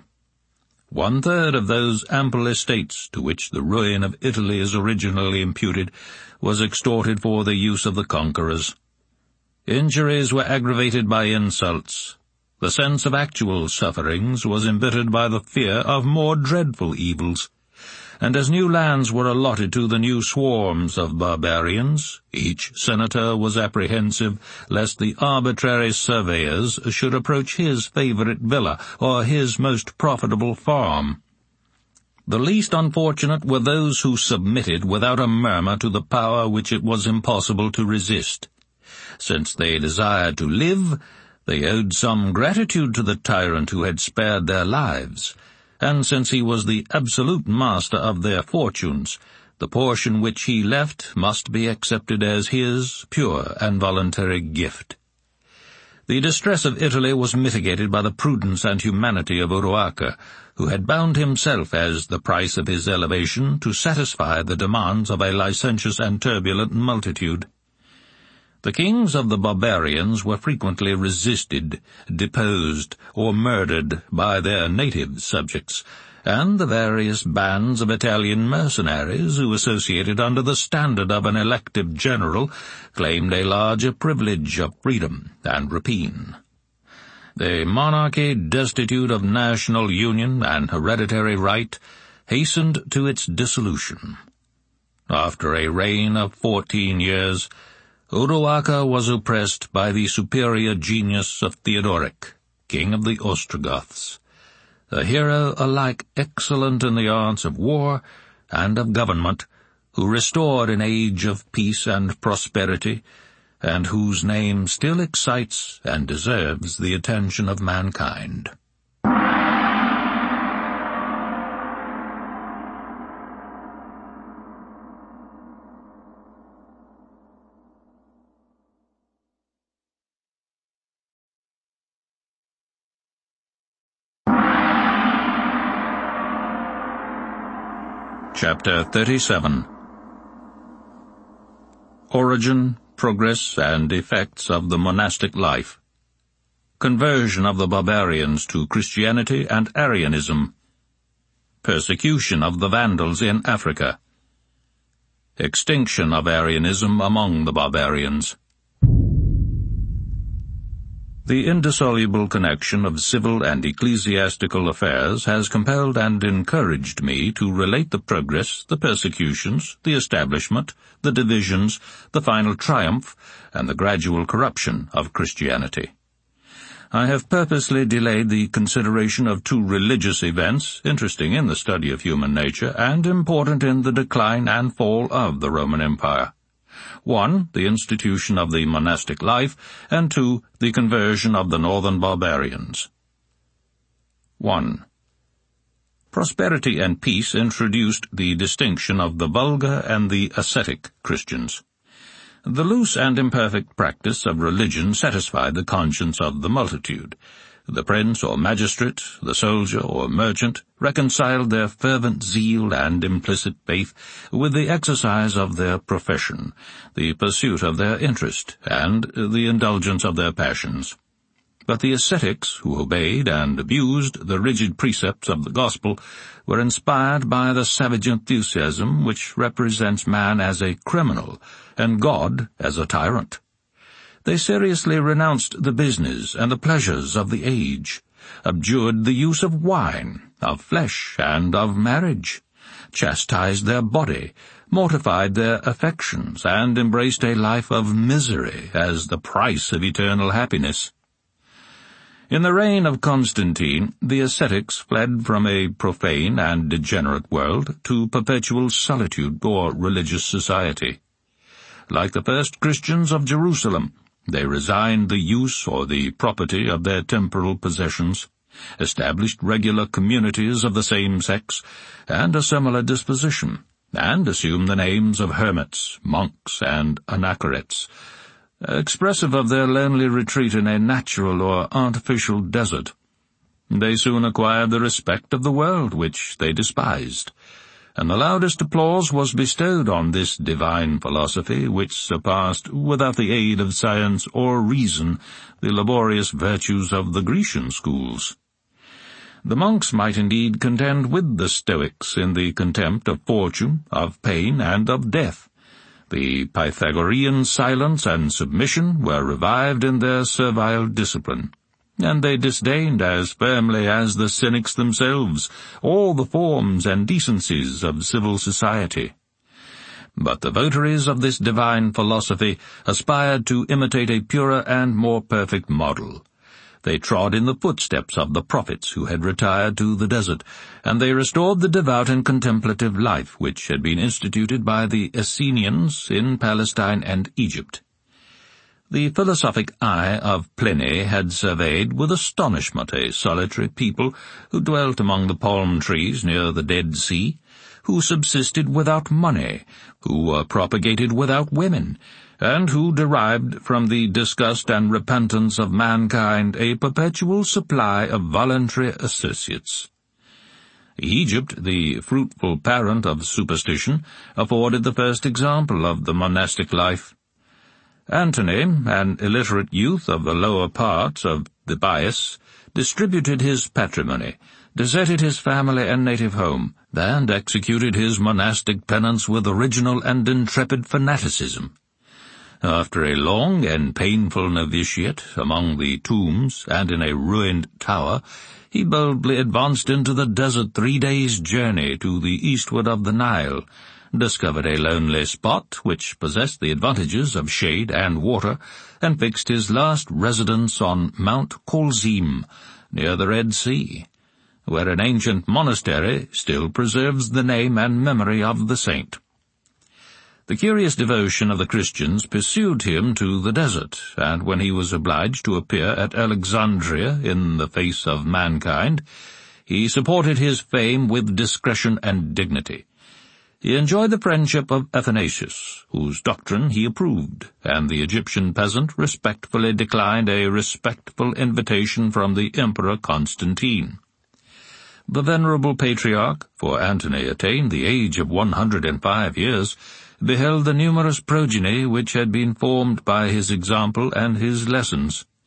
1/3 of those ample estates to which the ruin of Italy is originally imputed was extorted for the use of the conquerors. Injuries were aggravated by insults. The sense of actual sufferings was embittered by the fear of more dreadful evils, and as new lands were allotted to the new swarms of barbarians, each senator was apprehensive lest the arbitrary surveyors should approach his favorite villa or his most profitable farm. The least unfortunate were those who submitted without a murmur to the power which it was impossible to resist. Since they desired to live, they owed some gratitude to the tyrant who had spared their lives, and since he was the absolute master of their fortunes, the portion which he left must be accepted as his pure and voluntary gift. The distress of Italy was mitigated by the prudence and humanity of Odoacer, who had bound himself as the price of his elevation to satisfy the demands of a licentious and turbulent multitude. The kings of the barbarians were frequently resisted, deposed, or murdered by their native subjects, and the various bands of Italian mercenaries who associated under the standard of an elective general claimed a larger privilege of freedom and rapine. The monarchy, destitute of national union and hereditary right, hastened to its dissolution. After a reign of 14 years, Odoacer was oppressed by the superior genius of Theodoric, king of the Ostrogoths, a hero alike excellent in the arts of war and of government, who restored an age of peace and prosperity, and whose name still excites and deserves the attention of mankind. Chapter 37. Origin, Progress, and Effects of the Monastic Life. conversion of the barbarians to Christianity and Arianism, persecution of the Vandals in Africa, extinction of Arianism among the barbarians. The indissoluble connection of civil and ecclesiastical affairs has compelled and encouraged me to relate the progress, the persecutions, the establishment, the divisions, the final triumph, and the gradual corruption of Christianity. I have purposely delayed the consideration of two religious events, interesting in the study of human nature, and important in the decline and fall of the Roman Empire. 1, the institution of the monastic life, and 2, the conversion of the northern barbarians. 1. Prosperity and peace introduced the distinction of the vulgar and the ascetic Christians. The loose and imperfect practice of religion satisfied the conscience of the multitude. The prince or magistrate, the soldier or merchant, reconciled their fervent zeal and implicit faith with the exercise of their profession, the pursuit of their interest, and the indulgence of their passions. But the ascetics, who obeyed and abused the rigid precepts of the gospel, were inspired by the savage enthusiasm which represents man as a criminal and God as a tyrant. They seriously renounced the business and the pleasures of the age, abjured the use of wine, of flesh, and of marriage, chastised their body, mortified their affections, and embraced a life of misery as the price of eternal happiness. In the reign of Constantine, the ascetics fled from a profane and degenerate world to perpetual solitude or religious society. Like the first Christians of Jerusalem, they resigned the use or the property of their temporal possessions, established regular communities of the same sex and a similar disposition, and assumed the names of hermits, monks, and anachorets, expressive of their lonely retreat in a natural or artificial desert. They soon acquired the respect of the world, which they despised, and the loudest applause was bestowed on this divine philosophy, which surpassed, without the aid of science or reason, the laborious virtues of the Grecian schools. The monks might indeed contend with the Stoics in the contempt of fortune, of pain, and of death. The Pythagorean silence and submission were revived in their servile discipline, and they disdained as firmly as the Cynics themselves all the forms and decencies of civil society. But the votaries of this divine philosophy aspired to imitate a purer and more perfect model. They trod in the footsteps of the prophets who had retired to the desert, and they restored the devout and contemplative life which had been instituted by the Essenians in Palestine and Egypt. The philosophic eye of Pliny had surveyed with astonishment a solitary people who dwelt among the palm trees near the Dead Sea, who subsisted without money, who were propagated without women, and who derived from the disgust and repentance of mankind a perpetual supply of voluntary associates. Egypt, the fruitful parent of superstition, afforded the first example of the monastic life. Antony, an illiterate youth of the lower parts of the Bias, distributed his patrimony, deserted his family and native home, and executed his monastic penance with original and intrepid fanaticism. After a long and painful novitiate among the tombs and in a ruined tower, he boldly advanced into the desert 3 days' journey to the eastward of the Nile, discovered a lonely spot which possessed the advantages of shade and water, and fixed his last residence on Mount Colzim, near the Red Sea, where an ancient monastery still preserves the name and memory of the saint. The curious devotion of the Christians pursued him to the desert, and when he was obliged to appear at Alexandria in the face of mankind, he supported his fame with discretion and dignity. He enjoyed the friendship of Athanasius, whose doctrine he approved, and the Egyptian peasant respectfully declined a respectful invitation from the Emperor Constantine. The venerable patriarch, for Antony attained the age of 105 years, beheld the numerous progeny which had been formed by his example and his lessons.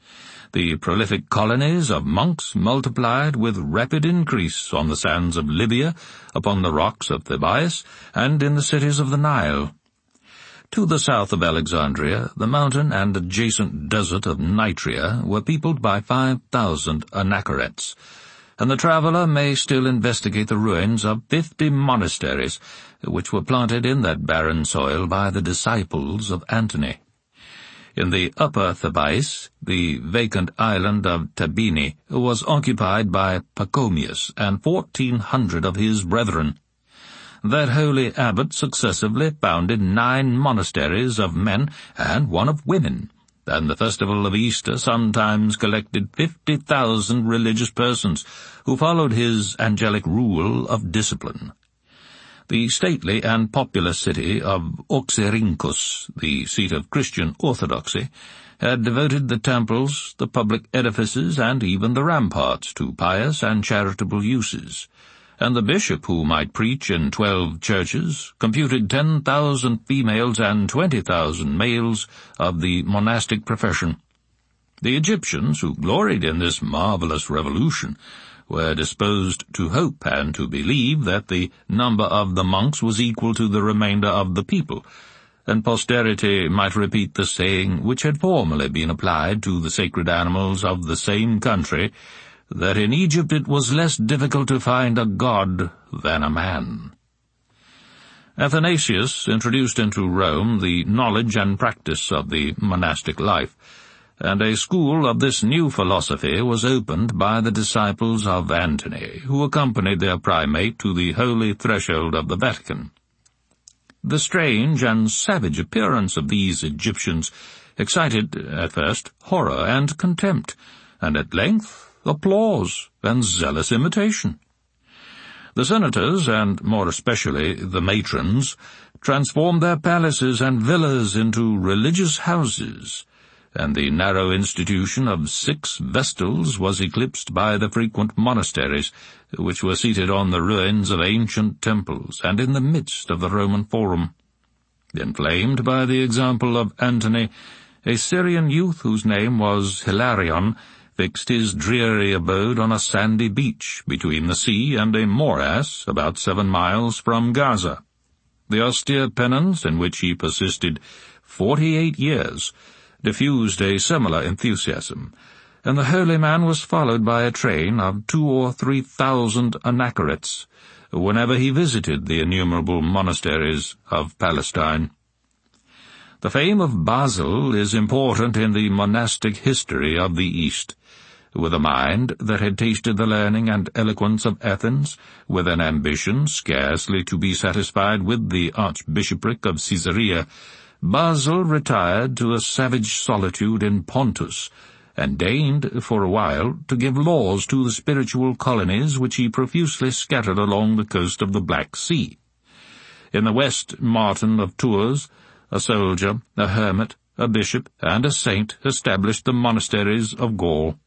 The prolific colonies of monks multiplied with rapid increase on the sands of Libya, upon the rocks of Thebais, and in the cities of the Nile. To the south of Alexandria, the mountain and adjacent desert of Nitria were peopled by 5,000 Anachorets, and the traveller may still investigate the ruins of 50 monasteries, which were planted in that barren soil by the disciples of Antony. In the upper Thebais, the vacant island of Tabini was occupied by Pachomius and 1,400 of his brethren. That holy abbot successively founded 9 monasteries of men and 1 of women, and the festival of Easter sometimes collected 50,000 religious persons who followed his angelic rule of discipline. The stately and populous city of Oxyrhynchus, the seat of Christian orthodoxy, had devoted the temples, the public edifices, and even the ramparts to pious and charitable uses, and the bishop, who might preach in 12 churches, computed 10,000 females and 20,000 males of the monastic profession. The Egyptians, who gloried in this marvelous revolution, were disposed to hope and to believe that the number of the monks was equal to the remainder of the people, and posterity might repeat the saying which had formerly been applied to the sacred animals of the same country, that in Egypt it was less difficult to find a god than a man. Athanasius introduced into Rome the knowledge and practice of the monastic life, and a school of this new philosophy was opened by the disciples of Antony, who accompanied their primate to the holy threshold of the Vatican. The strange and savage appearance of these Egyptians excited, at first, horror and contempt, and at length applause and zealous imitation. The senators, and more especially the matrons, transformed their palaces and villas into religious houses, and the narrow institution of 6 vestals was eclipsed by the frequent monasteries, which were seated on the ruins of ancient temples and in the midst of the Roman Forum. Inflamed by the example of Antony, a Syrian youth whose name was Hilarion fixed his dreary abode on a sandy beach between the sea and a morass about 7 miles from Gaza. The austere penance in which he persisted 48 years diffused a similar enthusiasm, and the holy man was followed by a train of 2,000 or 3,000 Anachorets whenever he visited the innumerable monasteries of Palestine. The fame of Basil is important in the monastic history of the East. With a mind that had tasted the learning and eloquence of Athens, with an ambition scarcely to be satisfied with the archbishopric of Caesarea, Basil retired to a savage solitude in Pontus, and deigned for a while to give laws to the spiritual colonies which he profusely scattered along the coast of the Black Sea. In the west, Martin of Tours, a soldier, a hermit, a bishop, and a saint, established the monasteries of Gaul.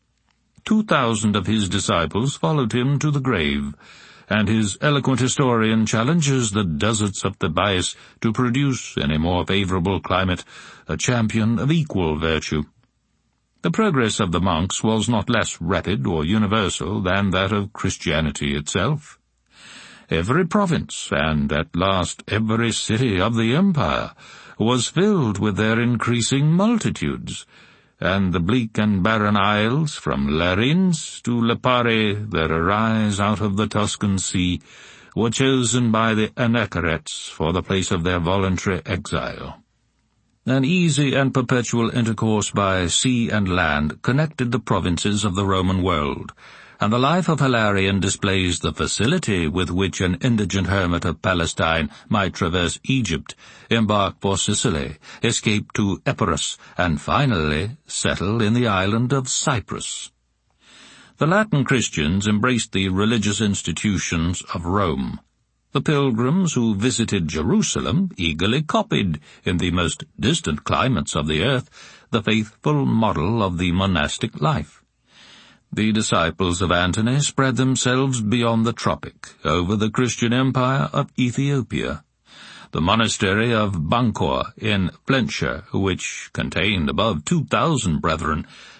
2,000 of his disciples followed him to the grave, and his eloquent historian challenges the deserts of Thebais to produce, in a more favorable climate, a champion of equal virtue. The progress of the monks was not less rapid or universal than that of Christianity itself. Every province, and at last every city of the empire, was filled with their increasing multitudes, and the bleak and barren isles, from Larines to Lipari that arise out of the Tuscan sea, were chosen by the Anachorets for the place of their voluntary exile. An easy and perpetual intercourse by sea and land connected the provinces of the Roman world, and the life of Hilarion displays the facility with which an indigent hermit of Palestine might traverse Egypt, embark for Sicily, escape to Epirus, and finally settle in the island of Cyprus. The Latin Christians embraced the religious institutions of Rome. The pilgrims who visited Jerusalem eagerly copied, in the most distant climates of the earth, the faithful model of the monastic life. The disciples of Antony spread themselves beyond the tropic, over the Christian empire of Ethiopia. The monastery of Bangkor in Flintshire, which contained above 2,000 brethren,